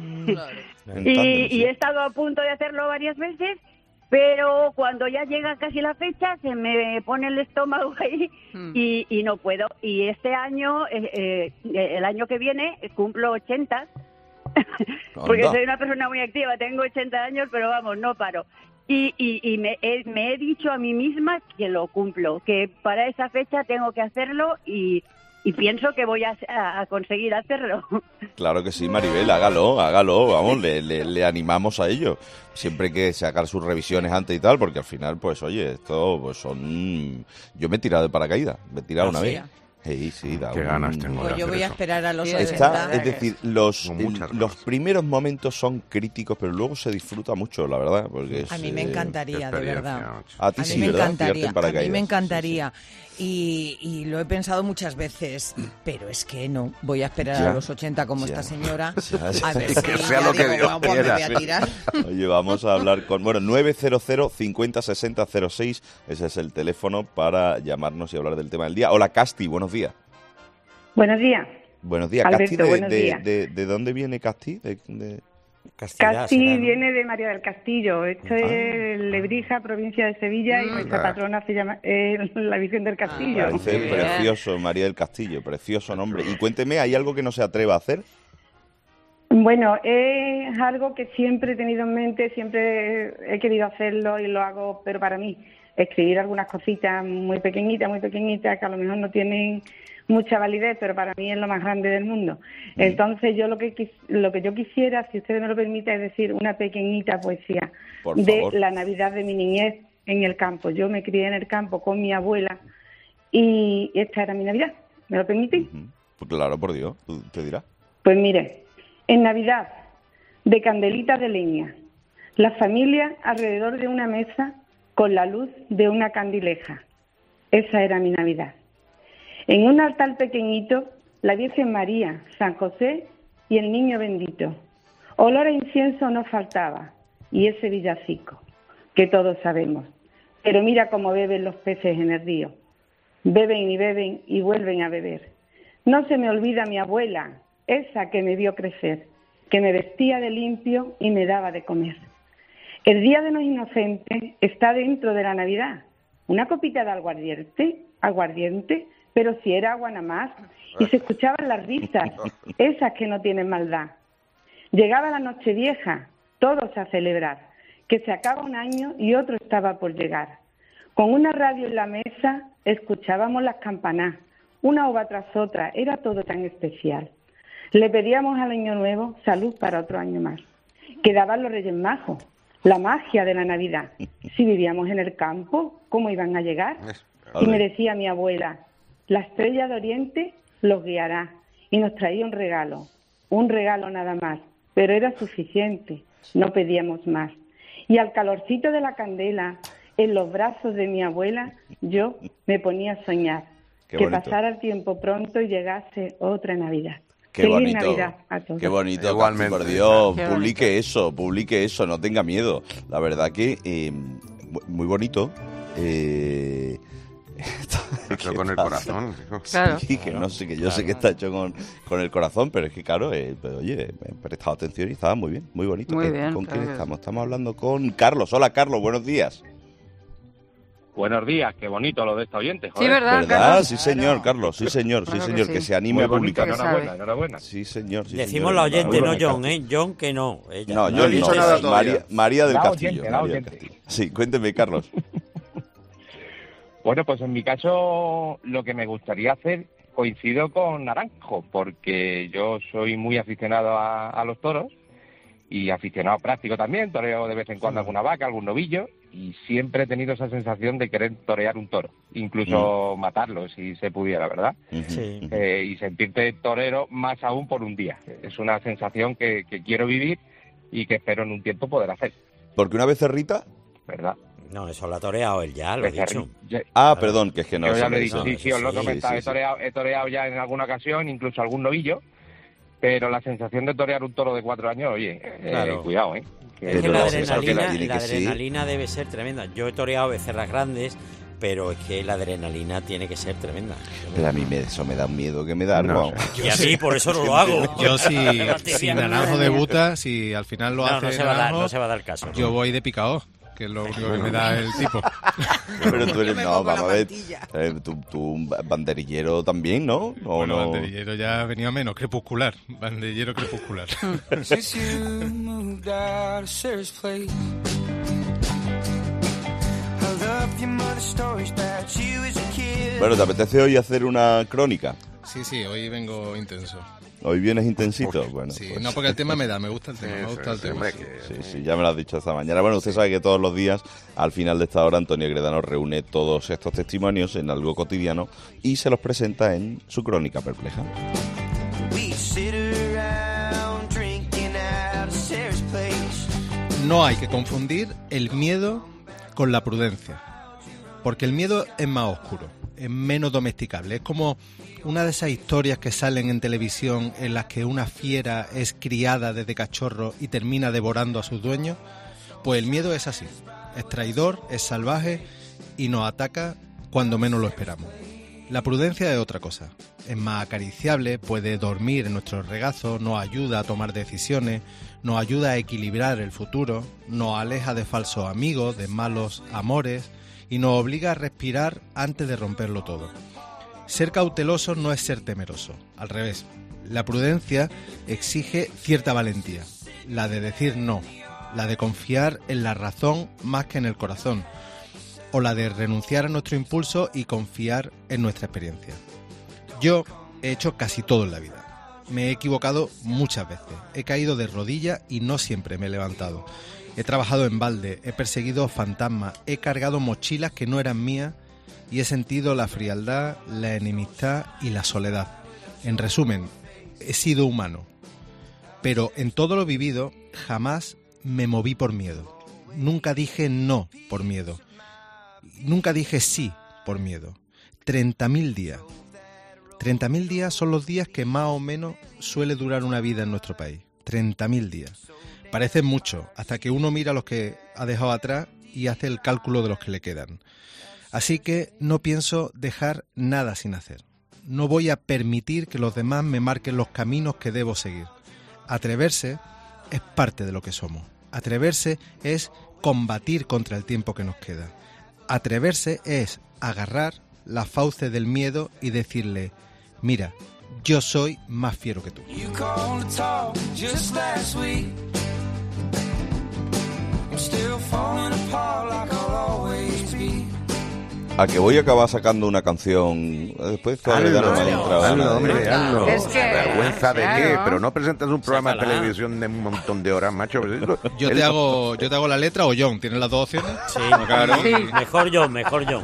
Claro. y, y he estado a punto de hacerlo varias veces, pero cuando ya llega casi la fecha se me pone el estómago ahí mm. y, y no puedo. Y este año, eh, eh, el año que viene, cumplo ochenta, porque soy una persona muy activa, tengo ochenta años, pero vamos, no paro. Y, y, y me, he, me he dicho a mí misma que lo cumplo, que para esa fecha tengo que hacerlo y, y pienso que voy a, a conseguir hacerlo. Claro que sí, Maribel, hágalo, hágalo, vamos, le, le, le animamos a ello. Siempre hay que sacar sus revisiones antes y tal, porque al final, pues oye, esto pues son... Yo me he tirado de paracaídas, me he tirado ¿Ah, una sí? vez. Sí, sí, da Qué un- ganas tengo Pues de yo hacer voy a eso. esperar a los Sí, Está, ochenta. es decir, los, Con muchas los primeros momentos son críticos, pero luego se disfruta mucho, la verdad. Porque es, A mí me eh, encantaría, de experiencia, verdad. macho. A ti A mí sí, me ¿verdad? encantaría, Tirarte en a mí paracaídas. me encantaría. Y, y lo he pensado muchas veces, pero es que no, voy a esperar Ya, a los ochenta como ya. esta señora, Ya, ya. a ver Que si sea ya lo que digo, Dios bueno, pues me quiera. voy a tirar. Oye, vamos a hablar con... Bueno, nueve cero cero cincuenta sesenta cero seis, ese es el teléfono para llamarnos y hablar del tema del día. Hola, Casti, buenos días. Buenos días. Buenos días, Alberto, Casti, de, buenos de, días. de, de dónde viene Casti? De, de- Castilla, Casti será, ¿no? viene de María del Castillo. Esto es Lebrija, provincia de Sevilla, y nuestra Anda. patrona se llama eh, la Virgen del Castillo. Parece precioso, María del Castillo, precioso nombre. Y cuénteme, ¿hay algo que no se atreva a hacer? Bueno, es algo que siempre he tenido en mente, siempre he querido hacerlo y lo hago, pero para mí, escribir algunas cositas muy pequeñitas, muy pequeñitas, que a lo mejor no tienen mucha validez, pero para mí es lo más grande del mundo. Entonces, yo lo que quis- lo que yo quisiera, si usted me lo permite, es decir, una pequeñita poesía Por de favor. la Navidad de mi niñez en el campo. Yo me crié en el campo con mi abuela y esta era mi Navidad. ¿Me lo permite? Pues claro, por Dios, tú te dirás. Pues mire, en Navidad, de candelitas de leña, la familia alrededor de una mesa con la luz de una candileja. Esa era mi Navidad. En un altar pequeñito, la Virgen María, San José y el Niño Bendito. Olor a incienso no faltaba, y ese villancico, que todos sabemos. Pero mira cómo beben los peces en el río. Beben y beben y vuelven a beber. No se me olvida mi abuela, esa que me vio crecer, que me vestía de limpio y me daba de comer. El Día de los Inocentes está dentro de la Navidad. Una copita de aguardiente, aguardiente, pero si era agua nada más. Y se escuchaban las risas, esas que no tienen maldad. Llegaba la Nochevieja, todos a celebrar, que se acaba un año y otro estaba por llegar. Con una radio en la mesa escuchábamos las campanas, una ova tras otra, era todo tan especial. Le pedíamos al Año Nuevo salud para otro año más. Quedaban los Reyes Majos, la magia de la Navidad. Si vivíamos en el campo, ¿cómo iban a llegar? Y me decía mi abuela, la estrella de Oriente los guiará. Y nos traía un regalo, un regalo nada más, pero era suficiente, no pedíamos más. Y al calorcito de la candela, en los brazos de mi abuela, yo me ponía a soñar. Qué que bonito. pasara el tiempo pronto y llegase otra Navidad. Qué Feliz bonito. Navidad a todos. Qué bonito, Igualmente. Casti, por Dios, Qué publique eso, publique eso, no tenga miedo. La verdad que eh, muy bonito. Eh, Hecho con el corazón, hijo. Sí, Claro. que no sé, que yo sé que está hecho con, con el corazón, pero es que claro, eh, pero, oye, me he prestado atención y estaba muy bien, muy bonito. Muy Eh, bien, ¿Con claro quién que estamos? Estamos hablando con Carlos. Hola, Carlos, buenos días. Buenos días, qué bonito lo de esta oyente, Sí, joder. ¿verdad, ¿Verdad? Carlos? Sí, señor, Carlos, sí, señor, sí, Claro que señor, sí. que se anime Muy a bonito, publicar. enhorabuena, enhorabuena. Sí, señor, sí, Decimos señor. la oyente, no Enhorabuena, John, ¿eh? John que no. Ella. No, No yo he dicho nada todavía. María, María del La Castillo. oyente, la María del oyente. Castillo. Sí, cuénteme, Carlos. Bueno, pues en mi caso lo que me gustaría hacer coincido con Naranjo, porque yo soy muy aficionado a, a los toros y aficionado práctico también, toreo de vez en cuando alguna vaca, algún novillo, y siempre he tenido esa sensación de querer torear un toro, incluso matarlo si se pudiera, ¿verdad? Sí. Eh, y sentirte torero más aún por un día. Es una sensación que, que quiero vivir y que espero en un tiempo poder hacer, Porque una becerrita. ¿verdad? No, eso lo ha toreado él ya, lo he Becerri- dicho. ya- Ah, perdón, que es que no. Yo eso ya no- lo he dicho, eso sí, no- sí, os lo he sí, comentado, sí, he, sí. toreado, he toreado ya en alguna ocasión, incluso algún novillo, pero la sensación de torear un toro de cuatro años, oye, eh, Claro. cuidado, ¿eh? Que- Es que la que- adrenalina, que- la adrenalina debe ser tremenda. Yo he toreado becerras grandes, pero es que la adrenalina tiene que ser tremenda. Pero a mí me, eso me da un miedo que me da. No vamos. Y a mí por eso no lo hago. Yo si, La si batería. Naranjo debuta, si al final lo No, hace no se va a dar- Naranjo, no se va a dar caso. yo voy de picao, que es lo único que me da el tipo. Pero tú eres, me no, pongo vamos la a ver. eh, tú, tú un banderillero también, ¿no? ¿O Bueno, no? banderillero ya venía menos, crepuscular. Banderillero crepuscular. Since you moved out of Sarah's place, I love your mother's stories about you as a kid. Bueno, ¿te apetece hoy hacer una crónica? Sí, sí, hoy vengo intenso. Hoy vienes intensito. Bueno, Sí, pues. no, porque el tema me da, me gusta el tema, me gusta el sí, tema. hombre, sí. que- Sí, sí, ya me lo has dicho esta mañana. Bueno, usted sabe que todos los días, al final de esta hora, Antonio Gredano reúne todos estos testimonios en algo cotidiano y se los presenta en su crónica perpleja. No hay que confundir el miedo con la prudencia, porque el miedo es más oscuro, es menos domesticable. Es como una de esas historias que salen en televisión en las que una fiera es criada desde cachorro y termina devorando a sus dueños. Pues el miedo es así, es traidor, es salvaje y nos ataca cuando menos lo esperamos. La prudencia es otra cosa, es más acariciable, puede dormir en nuestros regazos, nos ayuda a tomar decisiones, nos ayuda a equilibrar el futuro, nos aleja de falsos amigos, de malos amores y nos obliga a respirar antes de romperlo todo. Ser cauteloso no es ser temeroso, al revés. La prudencia exige cierta valentía, la de decir no, la de confiar en la razón más que en el corazón, o la de renunciar a nuestro impulso y confiar en nuestra experiencia. Yo he hecho casi todo en la vida. Me he equivocado muchas veces, he caído de rodillas y no siempre me he levantado. He trabajado en balde, he perseguido fantasmas, he cargado mochilas que no eran mías y he sentido la frialdad, la enemistad y la soledad. En resumen, he sido humano. Pero en todo lo vivido jamás me moví por miedo. Nunca dije no por miedo. Nunca dije sí por miedo. treinta mil días. treinta mil días son los días que más o menos suele durar una vida en nuestro país. treinta mil días. Parecen mucho, hasta que uno mira los que ha dejado atrás y hace el cálculo de los que le quedan. Así que no pienso dejar nada sin hacer. No voy a permitir que los demás me marquen los caminos que debo seguir. Atreverse es parte de lo que somos. Atreverse es combatir contra el tiempo que nos queda. Atreverse es agarrar la fauce del miedo y decirle, mira, yo soy más fiero que tú. You called to talk just last week. I'm still falling apart like I'll always be. A que voy a acabar sacando una canción. Después todavía no me ha entrado hazlo, nada. hombre, hazlo. Es que- ¿Vergüenza de claro. qué? Pero no presentas un programa Sácala. de televisión de un montón de horas, macho. Pues esto- Yo te el- hago, yo te hago la letra o John, ¿tienes las dos opciones? Sí, Claro. sí. Mejor yo, mejor yo.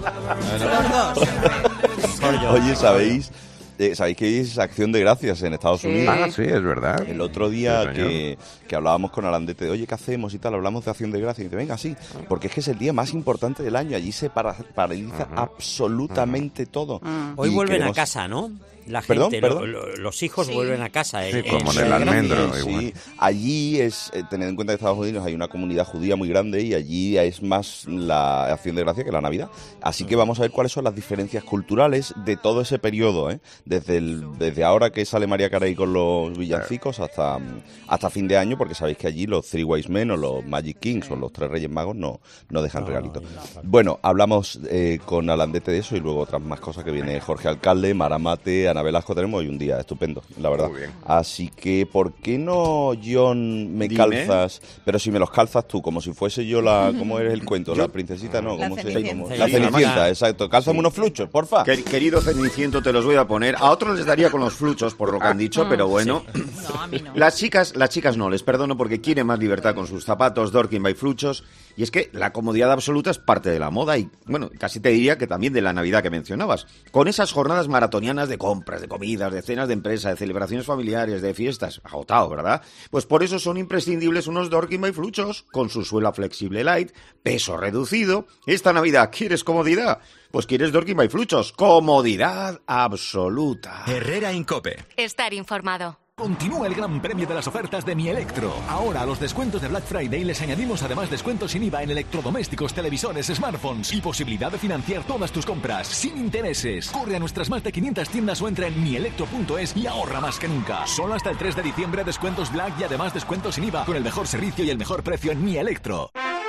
Los dos. Mejor yo. Oye, ¿sabéis? Eh, ¿Sabéis que hoy es Acción de Gracias en Estados Sí. Unidos? Ah, sí, es verdad. El otro día Sí, señor. que, que hablábamos con Alandete, oye, ¿qué hacemos y tal? Hablamos de Acción de Gracias y dice, venga, sí, porque es que es el día más importante del año. Allí se para- paraliza absolutamente todo. Hoy Y vuelven queremos- a casa, ¿no? La Perdón, gente, lo- perdón. lo- los hijos Sí. vuelven a casa. Sí, eh, como eh, en el almendro. Sí, igual. allí es, eh, tened en cuenta que en Estados Unidos hay una comunidad judía muy grande y allí es más la Acción de Gracia que la Navidad. Así que vamos a ver cuáles son las diferencias culturales de todo ese periodo, ¿eh? Desde, el, desde ahora que sale María Carey con los villancicos hasta, hasta fin de año, porque sabéis que allí los Three Wise Men o los Magic Kings o los Tres Reyes Magos no, no dejan No, regalitos. no, no. Bueno, hablamos eh, con Alandete de eso y luego otras más cosas que viene Jorge Alcalde, Mara Mate, Ana Velasco. Tenemos hoy un día estupendo, la verdad. Muy bien. Así que, ¿por qué no, John, me Dime. calzas? Pero si me los calzas tú, como si fuese yo la... ¿Cómo eres el cuento? La princesita, ¿no? La ¿Cómo se- Cenicienta. cómo- La Sí, Cenicienta, además- exacto. Cálzame unos fluchos, porfa. Quer- Querido Ceniciento, te los voy a poner. A otros les daría con los fluchos, por lo que han dicho, pero bueno. No, a mí no. Las chicas, las chicas no, les perdono porque quieren más libertad con sus zapatos, Dorking by Fluchos. Y es que la comodidad absoluta es parte de la moda y, bueno, casi te diría que también de la Navidad que mencionabas. Con esas jornadas maratonianas de compras, de comidas, de cenas de empresa, de celebraciones familiares, de fiestas, agotado, ¿verdad? Pues por eso son imprescindibles unos Dorking by Fluchos con su suela flexible light, peso reducido. Esta Navidad, ¿quieres comodidad? Pues quieres Dorking by Fluchos. Comodidad absoluta. Herrera Incope. Estar informado. Continúa el gran premio de las ofertas de Mi Electro. Ahora a los descuentos de Black Friday les añadimos además descuentos sin I V A en electrodomésticos, televisores, smartphones y posibilidad de financiar todas tus compras sin intereses. Corre a nuestras más de quinientas tiendas o entra en mi electro punto es y ahorra más que nunca. Solo hasta el tres de diciembre descuentos Black y además descuentos sin I V A con el mejor servicio y el mejor precio en Mi Electro.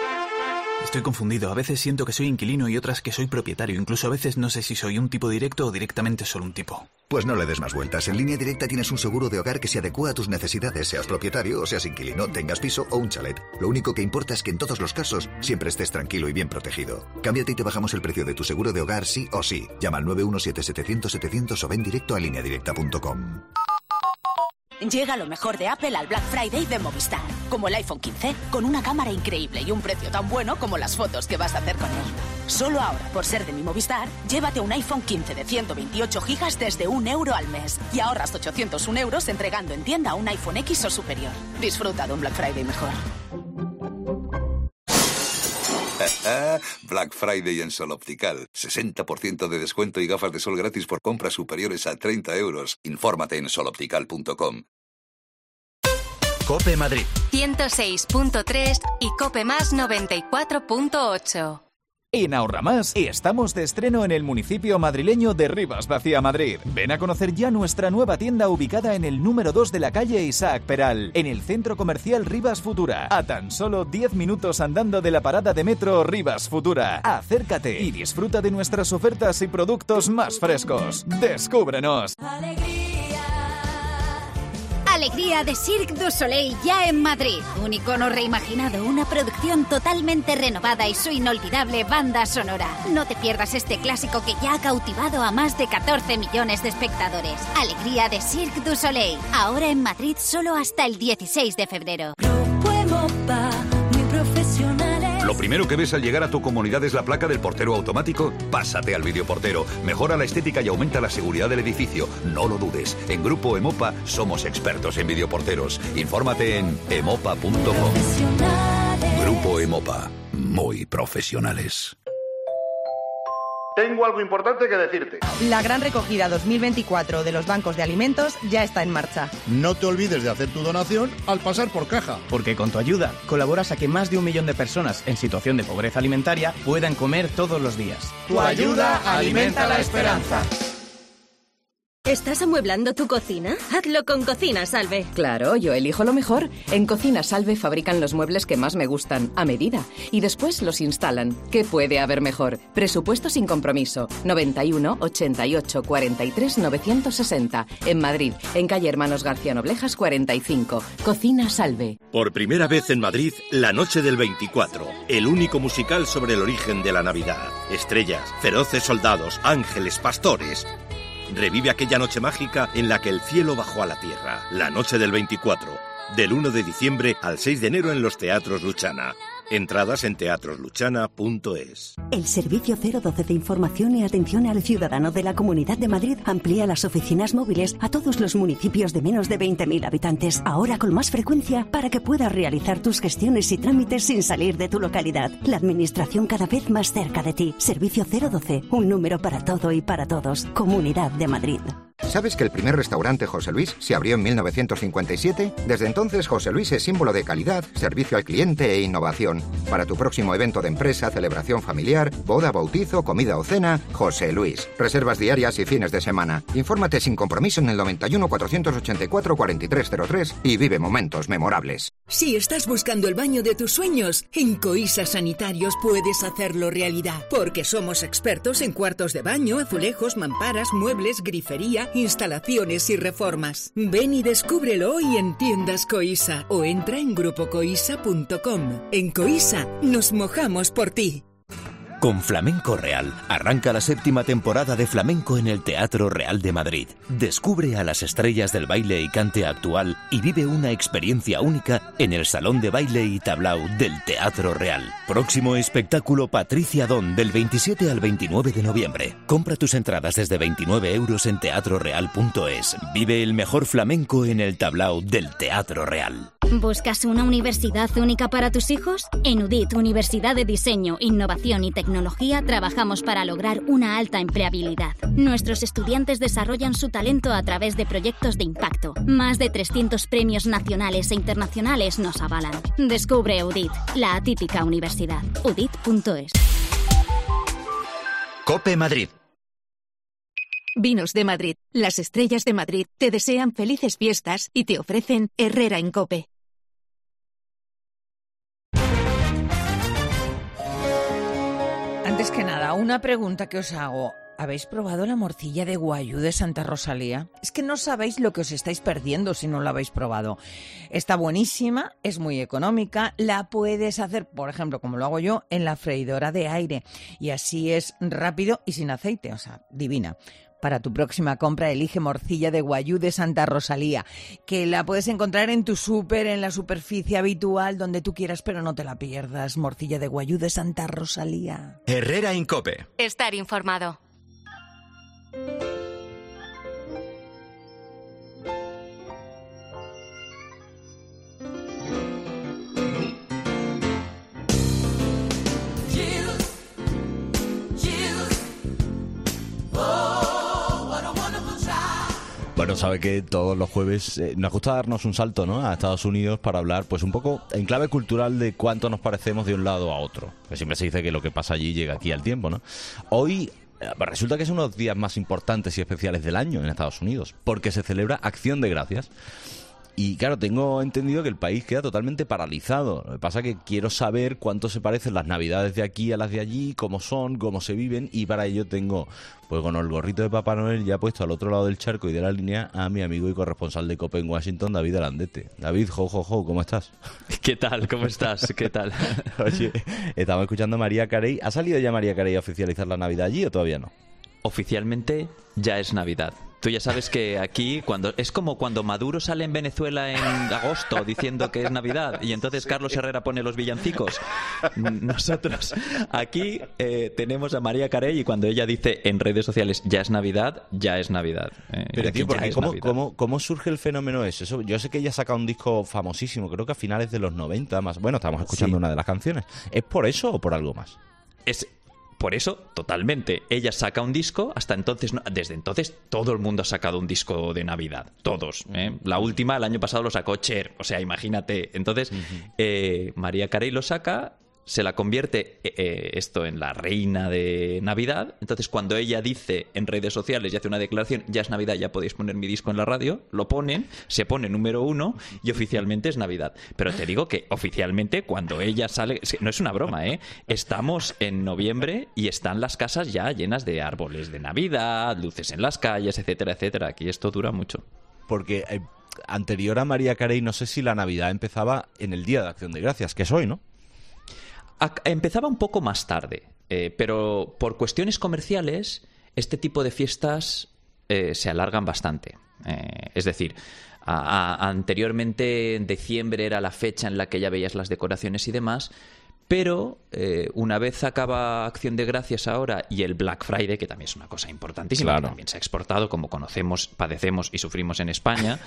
Estoy confundido. A veces siento que soy inquilino y otras que soy propietario. Incluso a veces no sé si soy un tipo directo o directamente solo un tipo. Pues no le des más vueltas. En Línea Directa tienes un seguro de hogar que se adecua a tus necesidades, seas propietario o seas inquilino, tengas piso o un chalet. Lo único que importa es que en todos los casos siempre estés tranquilo y bien protegido. Cámbiate y te bajamos el precio de tu seguro de hogar sí o sí. Llama al nueve uno siete, setecientos, setecientos o ven directo a línea directa punto com. Llega lo mejor de Apple al Black Friday de Movistar, como el iPhone quince, con una cámara increíble y un precio tan bueno como las fotos que vas a hacer con él. Solo ahora, por ser de mi Movistar, llévate un iPhone quince de ciento veintiocho gigas desde un euro al mes y ahorras ochocientos un euros entregando en tienda un iPhone X o superior. Disfruta de un Black Friday mejor. Black Friday en Sol Optical. sesenta por ciento de descuento y gafas de sol gratis por compras superiores a treinta euros. Infórmate en sol optical punto com. COPE Madrid ciento seis punto tres y COPE Más noventa y cuatro punto ocho. En Ahorramás estamos de estreno en el municipio madrileño de Rivas Vacía, Madrid. Ven a conocer ya nuestra nueva tienda ubicada en el número dos de la calle Isaac Peral, en el centro comercial Rivas Futura, a tan solo diez minutos andando de la parada de metro Rivas Futura. Acércate y disfruta de nuestras ofertas y productos más frescos. ¡Descúbrenos! Alegría de Cirque du Soleil ya en Madrid. Un icono reimaginado, una producción totalmente renovada y su inolvidable banda sonora. No te pierdas este clásico que ya ha cautivado a más de catorce millones de espectadores. Alegría de Cirque du Soleil. Ahora en Madrid solo hasta el dieciséis de febrero. Lo primero que ves al llegar a tu comunidad es la placa del portero automático. Pásate al videoportero. Mejora la estética y aumenta la seguridad del edificio. No lo dudes. En Grupo Emopa somos expertos en videoporteros. Infórmate en emopa punto com. Grupo Emopa. Muy profesionales. Tengo algo importante que decirte. La gran recogida dos mil veinticuatro de los bancos de alimentos ya está en marcha. No te olvides de hacer tu donación al pasar por caja. Porque con tu ayuda colaboras a que más de un millón de personas en situación de pobreza alimentaria puedan comer todos los días. Tu ayuda alimenta la esperanza. ¿Estás amueblando tu cocina? Hazlo con Cocina Salve. Claro, yo elijo lo mejor. En Cocina Salve fabrican los muebles que más me gustan, a medida. Y después los instalan. ¿Qué puede haber mejor? Presupuesto sin compromiso. noventa y uno, ochenta y ocho, cuarenta y tres, novecientos sesenta. En Madrid, en calle Hermanos García Noblejas cuarenta y cinco. Cocina Salve. Por primera vez en Madrid, La Noche del veinticuatro. El único musical sobre el origen de la Navidad. Estrellas, feroces soldados, ángeles, pastores. Revive aquella noche mágica en la que el cielo bajó a la tierra. La Noche del veinticuatro. Del uno de diciembre al seis de enero en los Teatros Luchana. Entradas en teatros luchana punto es. El Servicio cero doce de Información y Atención al Ciudadano de la Comunidad de Madrid amplía las oficinas móviles a todos los municipios de menos de veinte mil habitantes, ahora con más frecuencia para que puedas realizar tus gestiones y trámites sin salir de tu localidad. La administración cada vez más cerca de ti. Servicio cero doce, un número para todo y para todos. Comunidad de Madrid. ¿Sabes que el primer restaurante José Luis se abrió en mil novecientos cincuenta y siete? Desde entonces José Luis es símbolo de calidad, servicio al cliente e innovación. Para tu próximo evento de empresa, celebración familiar, boda, bautizo, comida o cena, José Luis. Reservas diarias y fines de semana. Infórmate sin compromiso en el noventa y uno, cuatrocientos ochenta y cuatro, cuarenta y tres cero tres y vive momentos memorables. Si estás buscando el baño de tus sueños, en Coisa Sanitarios puedes hacerlo realidad. Porque somos expertos en cuartos de baño, azulejos, mamparas, muebles, grifería, instalaciones y reformas. Ven y descúbrelo hoy en tiendas Coisa o entra en grupo coisa punto com. En Coisa nos mojamos por ti. Con Flamenco Real arranca la séptima temporada de Flamenco en el Teatro Real de Madrid. Descubre a las estrellas del baile y cante actual y vive una experiencia única en el Salón de Baile y Tablao del Teatro Real. Próximo espectáculo Patricia Don del veintisiete al veintinueve de noviembre. Compra tus entradas desde veintinueve euros en teatro real punto es. Vive el mejor flamenco en el Tablao del Teatro Real. ¿Buscas una universidad única para tus hijos? En U D I T, Universidad de Diseño, Innovación y Tecnología, trabajamos para lograr una alta empleabilidad. Nuestros estudiantes desarrollan su talento a través de proyectos de impacto. Más de trescientos premios nacionales e internacionales nos avalan. Descubre U D I T, la atípica universidad. U D I T punto es. COPE Madrid. Vinos de Madrid. Las estrellas de Madrid te desean felices fiestas y te ofrecen Herrera en COPE. Antes que nada, una pregunta que os hago. ¿Habéis probado la morcilla de guayú de Santa Rosalía? Es que no sabéis lo que os estáis perdiendo si no la habéis probado. Está buenísima, es muy económica, la puedes hacer, por ejemplo, como lo hago yo, en la freidora de aire. Y así es rápido y sin aceite, o sea, divina. Para tu próxima compra, elige morcilla de guayú de Santa Rosalía, que la puedes encontrar en tu súper, en la superficie habitual, donde tú quieras, pero no te la pierdas. Morcilla de guayú de Santa Rosalía. Herrera Incope. Estar informado. Bueno, sabe que todos los jueves eh, nos gusta darnos un salto, ¿no?, a Estados Unidos para hablar, pues un poco en clave cultural de cuánto nos parecemos de un lado a otro. Que siempre se dice que lo que pasa allí llega aquí al tiempo, ¿no? Hoy eh, resulta que es uno de los días más importantes y especiales del año en Estados Unidos, porque se celebra Acción de Gracias. Y claro, tengo entendido que el país queda totalmente paralizado. Lo que pasa es que quiero saber cuánto se parecen las navidades de aquí a las de allí, cómo son, cómo se viven, y para ello tengo, pues con el gorrito de Papá Noel ya puesto al otro lado del charco y de la línea, a mi amigo y corresponsal de COPE en Washington, David Alandete. David, jo, jo, jo, ¿cómo estás? ¿Qué tal? ¿Cómo estás? ¿Qué tal? Oye, estamos escuchando a Mariah Carey. ¿Ha salido ya Mariah Carey a oficializar la Navidad allí o todavía no? Oficialmente ya es Navidad. Tú ya sabes que aquí cuando es como cuando Maduro sale en Venezuela en agosto diciendo que es Navidad y entonces Carlos Herrera pone los villancicos. Nosotros aquí eh, tenemos a Mariah Carey y cuando ella dice en redes sociales ya es Navidad, ya es Navidad. Eh, Pero tío, porque ¿cómo, Navidad. ¿Cómo, ¿cómo surge el fenómeno ese? Eso, yo sé que ella saca un disco famosísimo, creo que a finales de los noventa más. Bueno, estamos escuchando sí. una de las canciones. ¿Es por eso o por algo más? Es... Por eso, totalmente. Ella saca un disco, hasta entonces, no, desde entonces todo el mundo ha sacado un disco de Navidad, todos. ¿eh? La última, el año pasado lo sacó Cher, o sea, imagínate. Entonces, uh-huh. eh, Mariah Carey lo saca, se la convierte eh, esto en la reina de Navidad. Entonces, cuando ella dice en redes sociales y hace una declaración, ya es Navidad, ya podéis poner mi disco en la radio, lo ponen, se pone número uno y oficialmente es Navidad. Pero te digo que oficialmente cuando ella sale, no es una broma, ¿eh? Estamos en noviembre y están las casas ya llenas de árboles de Navidad, luces en las calles, etcétera, etcétera. Aquí esto dura mucho. Porque eh, anterior a Mariah Carey, no sé si la Navidad empezaba en el Día de Acción de Gracias, que es hoy, ¿no? Empezaba un poco más tarde, eh, pero por cuestiones comerciales este tipo de fiestas eh, se alargan bastante. Eh, es decir, a, a, anteriormente en diciembre era la fecha en la que ya veías las decoraciones y demás, pero eh, una vez acaba Acción de Gracias ahora y el Black Friday, que también es una cosa importantísima, claro. que también se ha exportado, como conocemos, padecemos y sufrimos en España,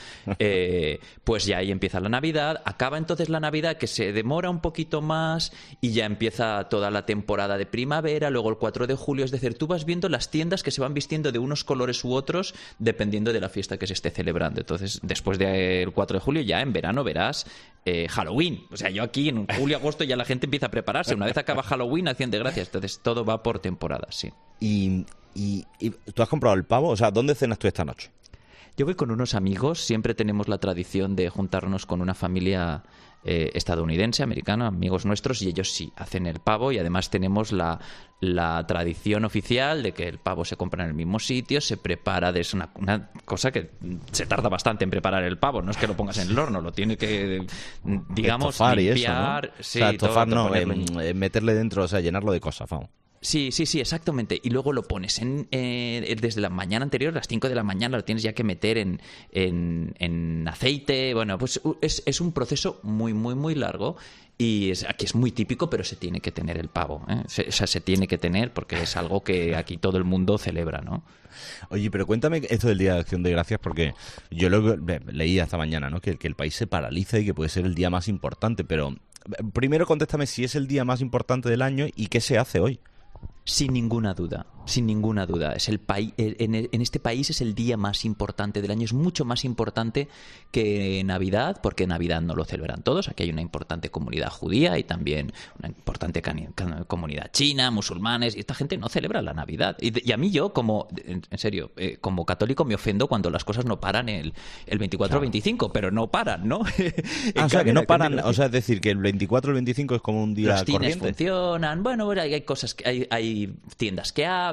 eh, pues ya ahí empieza la Navidad. Acaba entonces la Navidad, que se demora un poquito más y ya empieza toda la temporada de primavera, luego el cuatro de julio. Es decir, tú vas viendo las tiendas que se van vistiendo de unos colores u otros dependiendo de la fiesta que se esté celebrando. Entonces, después del cuatro de julio, ya en verano verás eh, Halloween. O sea, yo aquí en julio, agosto ya la gente empieza a prepararse. Una vez acaba Halloween, Acción de Gracias. Entonces todo va por temporadas, sí. ¿Y, y, y tú has comprado el pavo? O sea, ¿dónde cenas tú esta noche? Yo voy con unos amigos. Siempre tenemos la tradición de juntarnos con una familia eh, estadounidense, americana, amigos nuestros, y ellos sí hacen el pavo. Y además tenemos la, la tradición oficial de que el pavo se compra en el mismo sitio, se prepara. Es una, una cosa que se tarda bastante en preparar el pavo. No es que lo pongas en el horno, lo tiene que, digamos, estofar limpiar. Y eso, ¿no? Sí, o sea, estofar todo, no, eh, meterle dentro, o sea, llenarlo de cosas, vamos. Sí, sí, sí, exactamente. Y luego lo pones en, eh, desde la mañana anterior, a las cinco de la mañana, lo tienes ya que meter en, en, en aceite. Bueno, pues es, es un proceso muy, muy, muy largo. Y es, aquí es muy típico, pero se tiene que tener el pavo, ¿eh? Se, o sea, se tiene que tener porque es algo que aquí todo el mundo celebra, ¿no? Oye, pero cuéntame esto del Día de Acción de Gracias, porque yo lo leí esta mañana, ¿no? Que, que el país se paraliza y que puede ser el día más importante. Pero primero contéstame si es el día más importante del año y qué se hace hoy. Sin ninguna duda, sin ninguna duda. Es el país, en, en este país es el día más importante del año. Es mucho más importante que Navidad, porque Navidad no lo celebran todos. Aquí hay una importante comunidad judía y también una importante can, can, comunidad china, musulmanes, y esta gente no celebra la Navidad. Y, y a mí yo, como, en, en serio, eh, como católico me ofendo cuando las cosas no paran el, el veinticuatro o veinticinco, pero no paran, ¿no? Ah, o sea, que no paran, o sea, es decir, que el veinticuatro o el veinticinco es como un día corriente. Los cines corriente. funcionan, bueno, hay, hay cosas, que hay, hay tiendas que abren,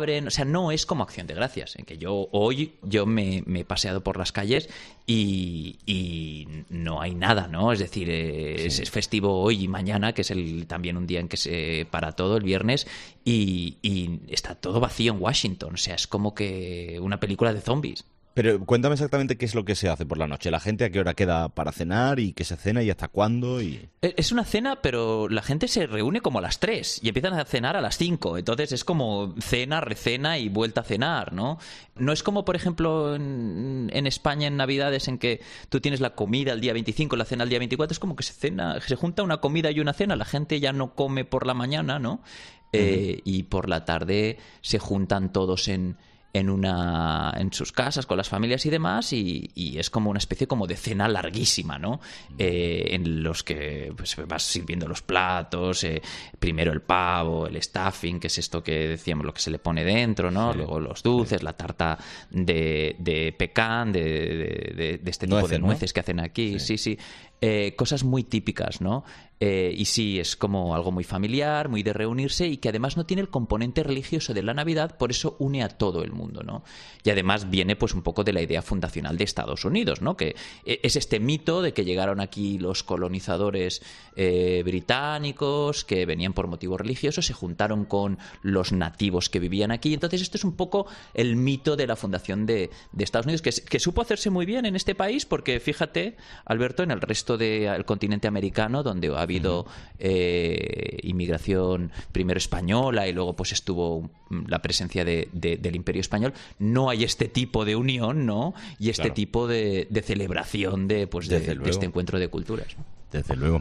abren, o sea, no es como Acción de Gracias, en que yo hoy yo me, me he paseado por las calles y, y no hay nada, ¿no? Es decir, eh, sí. es, es festivo hoy y mañana, que es el también un día en que se para todo, el viernes, y, y está todo vacío en Washington, o sea, es como que una película de zombies. Pero cuéntame exactamente qué es lo que se hace por la noche. ¿La gente a qué hora queda para cenar y qué se cena y hasta cuándo? Y... Es una cena, pero la gente se reúne como a las tres y empiezan a cenar a las cinco. Entonces es como cena, recena y vuelta a cenar, ¿no? No es como, por ejemplo, en, en España en Navidades, en que tú tienes la comida el día veinticinco, la cena el día veinticuatro. Es como que se cena, se junta una comida y una cena. La gente ya no come por la mañana, ¿no? Eh, uh-huh. Y por la tarde se juntan todos en... en una en sus casas con las familias y demás, y, y es como una especie como de cena larguísima, ¿no? Eh, en los que pues, vas sirviendo los platos, eh, primero el pavo, el stuffing, que es esto que decíamos, lo que se le pone dentro, ¿no? Sí. Luego los dulces, sí. la tarta de, de pecan, de, de, de, de este tipo nueces, de nueces, ¿no? que hacen aquí, sí, sí. sí. Eh, cosas muy típicas, ¿no? Eh, y sí, es como algo muy familiar, muy de reunirse, y que además no tiene el componente religioso de la Navidad, por eso une a todo el mundo, ¿no? Y además viene pues un poco de la idea fundacional de Estados Unidos, ¿no? Que es este mito de que llegaron aquí los colonizadores eh, británicos, que venían por motivos religiosos, se juntaron con los nativos que vivían aquí. Entonces esto es un poco el mito de la fundación de, de Estados Unidos, que, que supo hacerse muy bien en este país, porque fíjate, Alberto, en el resto del continente americano, donde ha habido eh, inmigración primero española y luego pues estuvo la presencia de, de, del Imperio Español, no hay este tipo de unión, ¿no? Y este claro. tipo de, de celebración de, pues, de, de este encuentro de culturas. Desde luego.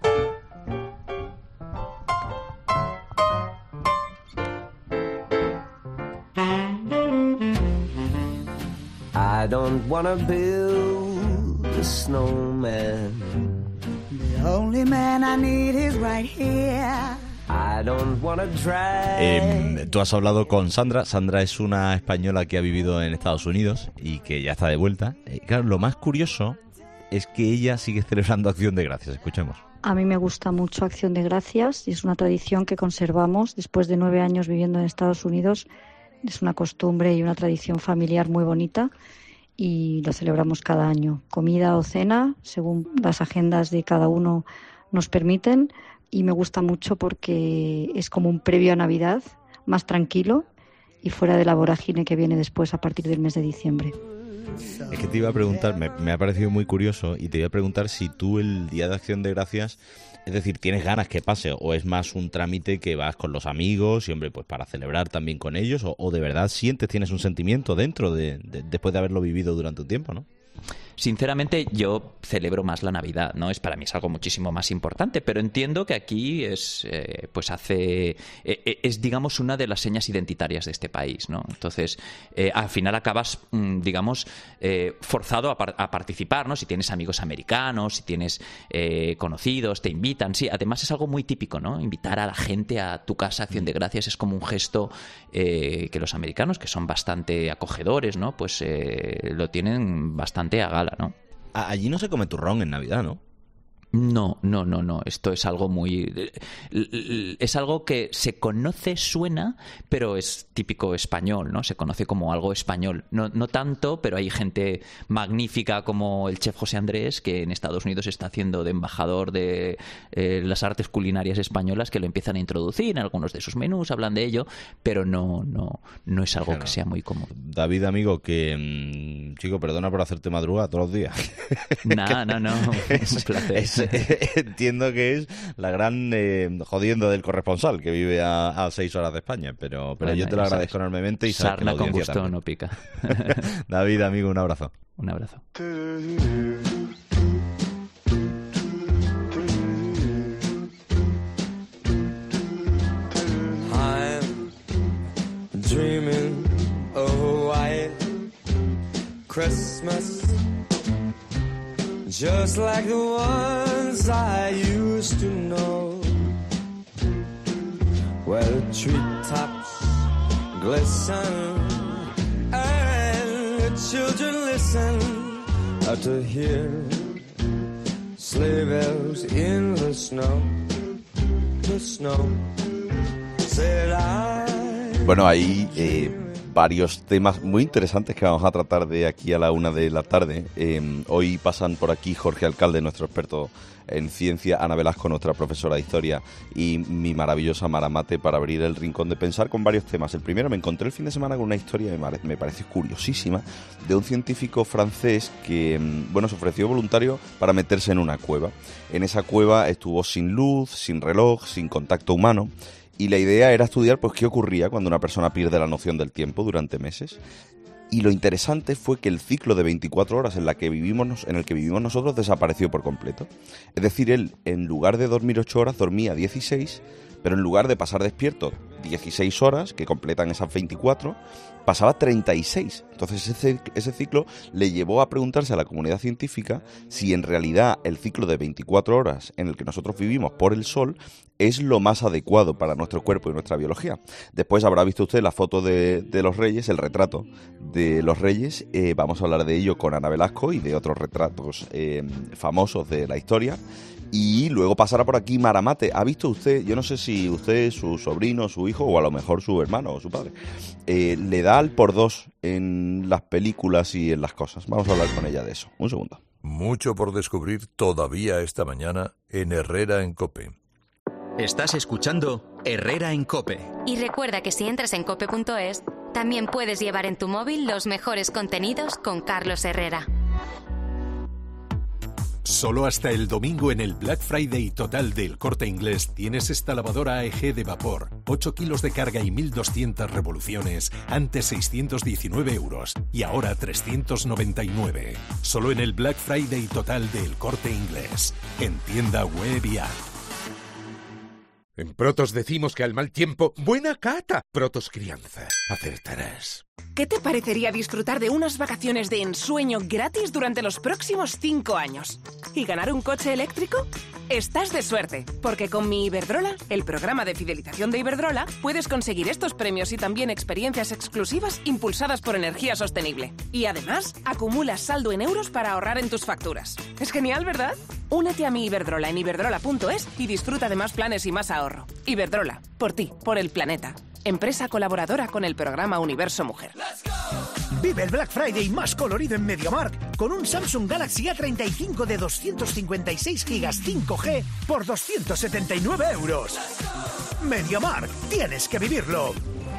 I don't wanna build a snowman. The only man I need is right here. I don't wanna drag. Eh, tú has hablado con Sandra. Sandra es una española que ha vivido en Estados Unidos y que ya está de vuelta. Eh, claro, lo más curioso es que ella sigue celebrando Acción de Gracias. Escuchemos. A mí me gusta mucho Acción de Gracias y es una tradición que conservamos después de nueve años viviendo en Estados Unidos. Es una costumbre y una tradición familiar muy bonita y lo celebramos cada año. Comida o cena, según las agendas de cada uno nos permiten, y me gusta mucho porque es como un previo a Navidad, más tranquilo y fuera de la vorágine que viene después a partir del mes de diciembre. Es que te iba a preguntar, me, me ha parecido muy curioso, y te iba a preguntar si tú el Día de Acción de Gracias, es decir, ¿tienes ganas que pase o es más un trámite que vas con los amigos y, hombre, pues para celebrar también con ellos, o, o de verdad sientes, tienes un sentimiento dentro de, de después de haberlo vivido durante un tiempo, ¿no? Sinceramente, yo celebro más la Navidad, ¿no? Es para mí es algo muchísimo más importante, pero entiendo que aquí es, eh, pues hace, eh, es digamos una de las señas identitarias de este país, ¿no? Entonces, eh, al final acabas, digamos, eh, forzado a, par- a participar, ¿no? Si tienes amigos americanos, si tienes eh, conocidos, te invitan, sí. Además es algo muy típico, ¿no? Invitar a la gente a tu casa, Acción de Gracias, es como un gesto eh, que los americanos, que son bastante acogedores, ¿no? Pues eh, lo tienen bastante a gala, ¿no? Allí no se come turrón en Navidad, ¿no? No, no, no, no. Esto es algo muy... Es algo que se conoce, suena, pero es típico español, ¿no? Se conoce como algo español. No, no tanto, pero hay gente magnífica como el chef José Andrés, que en Estados Unidos está haciendo de embajador de eh, las artes culinarias españolas, que lo empiezan a introducir en algunos de sus menús, hablan de ello, pero no, no, no es algo claro. que sea muy común. David, amigo, que... Mmm, chico, perdona por hacerte madrugada todos los días. No, no, no. Es un placer. Es, entiendo que es la gran eh, jodienda del corresponsal que vive a, a seis horas de España, pero, pero bueno, yo te lo agradezco sabes. enormemente y sabes Sarna que la con gusto también. No pica. David, amigo, un abrazo. Un abrazo. I'm dreaming of a white Christmas, just like the ones I used to know, where the treetops glisten and the children listen to hear sleigh bells in the snow, the snow. Said I Bueno, hay eh, varios temas muy interesantes que vamos a tratar de aquí a la una de la tarde. Eh, hoy pasan por aquí Jorge Alcalde, nuestro experto en ciencia, Ana Velasco, nuestra profesora de historia, y mi maravillosa Mara Mate, para abrir el rincón de pensar con varios temas. El primero, me encontré el fin de semana con una historia, me, me parece curiosísima, de un científico francés que, bueno, se ofreció voluntario para meterse en una cueva. En esa cueva estuvo sin luz, sin reloj, sin contacto humano. Y la idea era estudiar pues qué ocurría cuando una persona pierde la noción del tiempo durante meses. Y lo interesante fue que el ciclo de veinticuatro horas en, la que vivimos, en el que vivimos nosotros desapareció por completo. Es decir, él, en lugar de dormir ocho horas, dormía dieciséis, pero en lugar de pasar despierto dieciséis horas, que completan esas veinticuatro, pasaba treinta y seis. Entonces ese, ese ciclo le llevó a preguntarse a la comunidad científica si en realidad el ciclo de veinticuatro horas en el que nosotros vivimos por el sol es lo más adecuado para nuestro cuerpo y nuestra biología. Después habrá visto usted la foto de, de los reyes, el retrato de los reyes. Eh, vamos a hablar de ello con Ana Velasco y de otros retratos eh, famosos de la historia. Y luego pasará por aquí Mara Mate. ¿Ha visto usted, yo no sé si usted, su sobrino, su hijo o a lo mejor su hermano o su padre, eh, le da al por dos en las películas y en las cosas? Vamos a hablar con ella de eso. Un segundo. Mucho por descubrir todavía esta mañana en Herrera en COPE. Estás escuchando Herrera en COPE. Y recuerda que si entras en cope punto es, también puedes llevar en tu móvil los mejores contenidos con Carlos Herrera. Solo hasta el domingo en el Black Friday total del Corte Inglés tienes esta lavadora A E G de vapor, ocho kilos de carga y mil doscientas revoluciones, antes seiscientos diecinueve euros y ahora trescientos noventa y nueve. Solo en el Black Friday total del Corte Inglés, en tienda web y app. En Protos decimos que al mal tiempo, buena cata. Protos Crianza, acertarás. ¿Qué te parecería disfrutar de unas vacaciones de ensueño gratis durante los próximos cinco años? ¿Y ganar un coche eléctrico? Estás de suerte, porque con mi Iberdrola, el programa de fidelización de Iberdrola, puedes conseguir estos premios y también experiencias exclusivas impulsadas por energía sostenible. Y además, acumulas saldo en euros para ahorrar en tus facturas. Es genial, ¿verdad? Únete a mi Iberdrola en iberdrola punto es y disfruta de más planes y más ahorro. Iberdrola, por ti, por el planeta. Empresa colaboradora con el programa Universo Mujer. Vive el Black Friday más colorido en MediaMarkt con un Samsung Galaxy A treinta y cinco de doscientos cincuenta y seis gigas cinco G por doscientos setenta y nueve euros. MediaMarkt, tienes que vivirlo.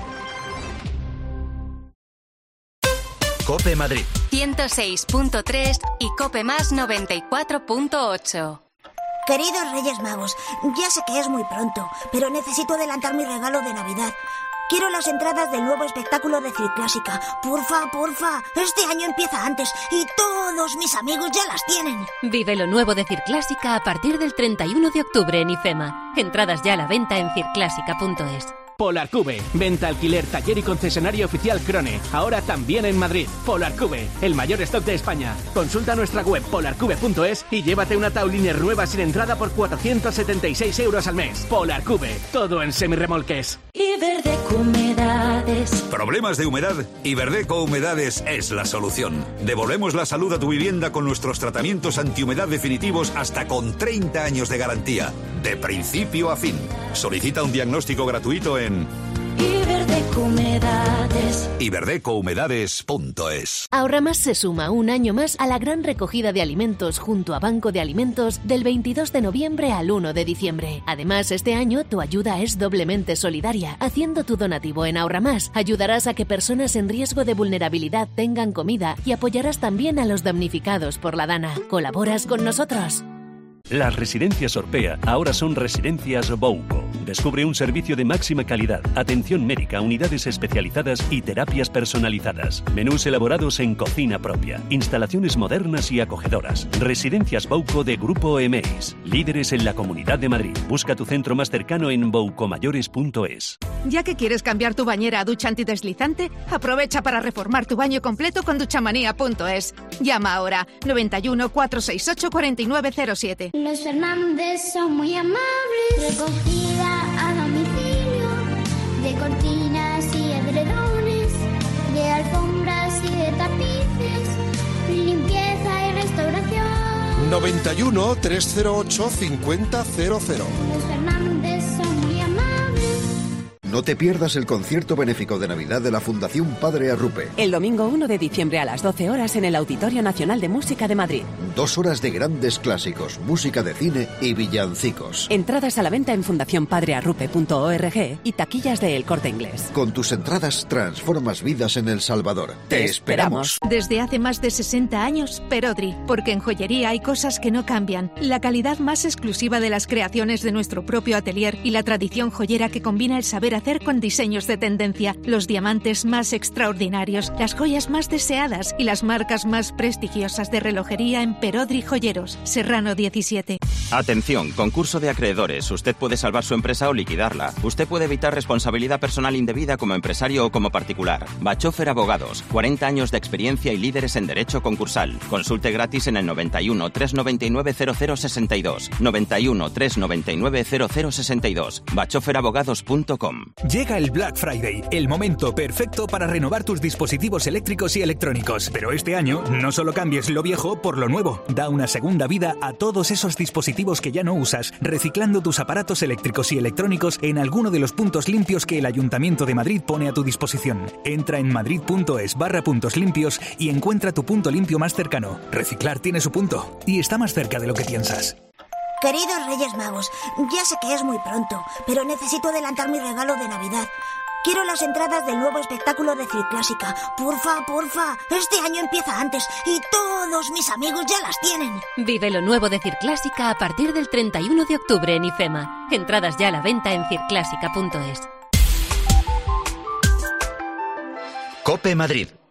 COPE Madrid ciento seis punto tres y COPE Más noventa y cuatro punto ocho. Queridos Reyes Magos, ya sé que es muy pronto, pero necesito adelantar mi regalo de Navidad. Quiero las entradas del nuevo espectáculo de Circlásica. Porfa, porfa, este año empieza antes y todos mis amigos ya las tienen. Vive lo nuevo de Circlásica a partir del treinta y uno de octubre en IFEMA. Entradas ya a la venta en circlásica punto es. Polarcube, venta, alquiler, taller y concesionario oficial Krone. Ahora también en Madrid. Polarcube, el mayor stock de España. Consulta nuestra web polarcube punto es y llévate una Tauliner nueva sin entrada por cuatrocientos setenta y seis euros al mes. Polarcube, todo en semirremolques. Iberdeco Humedades. ¿Problemas de humedad? Iberdeco Humedades es la solución. Devolvemos la salud a tu vivienda con nuestros tratamientos antihumedad definitivos hasta con treinta años de garantía. De principio a fin. Solicita un diagnóstico gratuito en Iberdeco Humedades. iberdeco humedades punto es. Ahorramás se suma un año más a la gran recogida de alimentos junto a Banco de Alimentos del veintidós de noviembre al uno de diciembre. Además, este año tu ayuda es doblemente solidaria. Haciendo tu donativo en Ahorramás, ayudarás a que personas en riesgo de vulnerabilidad tengan comida y apoyarás también a los damnificados por la Dana. ¿Colaboras con nosotros? Las residencias Orpea ahora son residencias Bouco. Descubre un servicio de máxima calidad, atención médica, unidades especializadas y terapias personalizadas. Menús elaborados en cocina propia, instalaciones modernas y acogedoras. Residencias Bouco de Grupo Emeis. Líderes en la Comunidad de Madrid. Busca tu centro más cercano en boucomayores punto es. Ya que quieres cambiar tu bañera a ducha antideslizante, aprovecha para reformar tu baño completo con duchamanía punto es. Llama ahora noventa y uno, cuatrocientos sesenta y ocho, cuarenta y nueve cero siete. Los Fernández son muy amables. Recogida a domicilio de cortinas y edredones, de alfombras y de tapices, limpieza y restauración. noventa y uno, trescientos ocho, cincuenta cero cero. Los Fernández son muy amables. No te pierdas el concierto benéfico de Navidad de la Fundación Padre Arrupe. El domingo uno de diciembre a las doce horas en el Auditorio Nacional de Música de Madrid. Dos horas de grandes clásicos, música de cine y villancicos. Entradas a la venta en fundación padre arrupe punto org y taquillas de El Corte Inglés. Con tus entradas transformas vidas en El Salvador. ¡Te esperamos! Desde hace más de sesenta años, Perodri, porque en joyería hay cosas que no cambian. La calidad más exclusiva de las creaciones de nuestro propio atelier y la tradición joyera que combina el saber hacer con diseños de tendencia, los diamantes más extraordinarios, las joyas más deseadas y las marcas más prestigiosas de relojería en Perodri Joyeros. Serrano diecisiete. Atención, concurso de acreedores. Usted puede salvar su empresa o liquidarla. Usted puede evitar responsabilidad personal indebida como empresario o como particular. Bachofer Abogados, cuarenta años de experiencia y líderes en derecho concursal. Consulte gratis en el noventa y uno, trescientos noventa y nueve, cero cero sesenta y dos. noventa y uno, trescientos noventa y nueve, cero cero sesenta y dos. bachofer abogados punto com. Llega el Black Friday, el momento perfecto para renovar tus dispositivos eléctricos y electrónicos. Pero este año no solo cambies lo viejo por lo nuevo. Da una segunda vida a todos esos dispositivos que ya no usas, reciclando tus aparatos eléctricos y electrónicos en alguno de los puntos limpios que el Ayuntamiento de Madrid pone a tu disposición. Entra en madrid.es barra puntos limpios y encuentra tu punto limpio más cercano. Reciclar tiene su punto y está más cerca de lo que piensas. Queridos Reyes Magos, ya sé que es muy pronto, pero necesito adelantar mi regalo de Navidad. Quiero las entradas del nuevo espectáculo de Circlásica. Porfa, porfa, este año empieza antes y todos mis amigos ya las tienen. Vive lo nuevo de Circlásica a partir del treinta y uno de octubre en IFEMA. Entradas ya a la venta en circlásica punto es. COPE Madrid.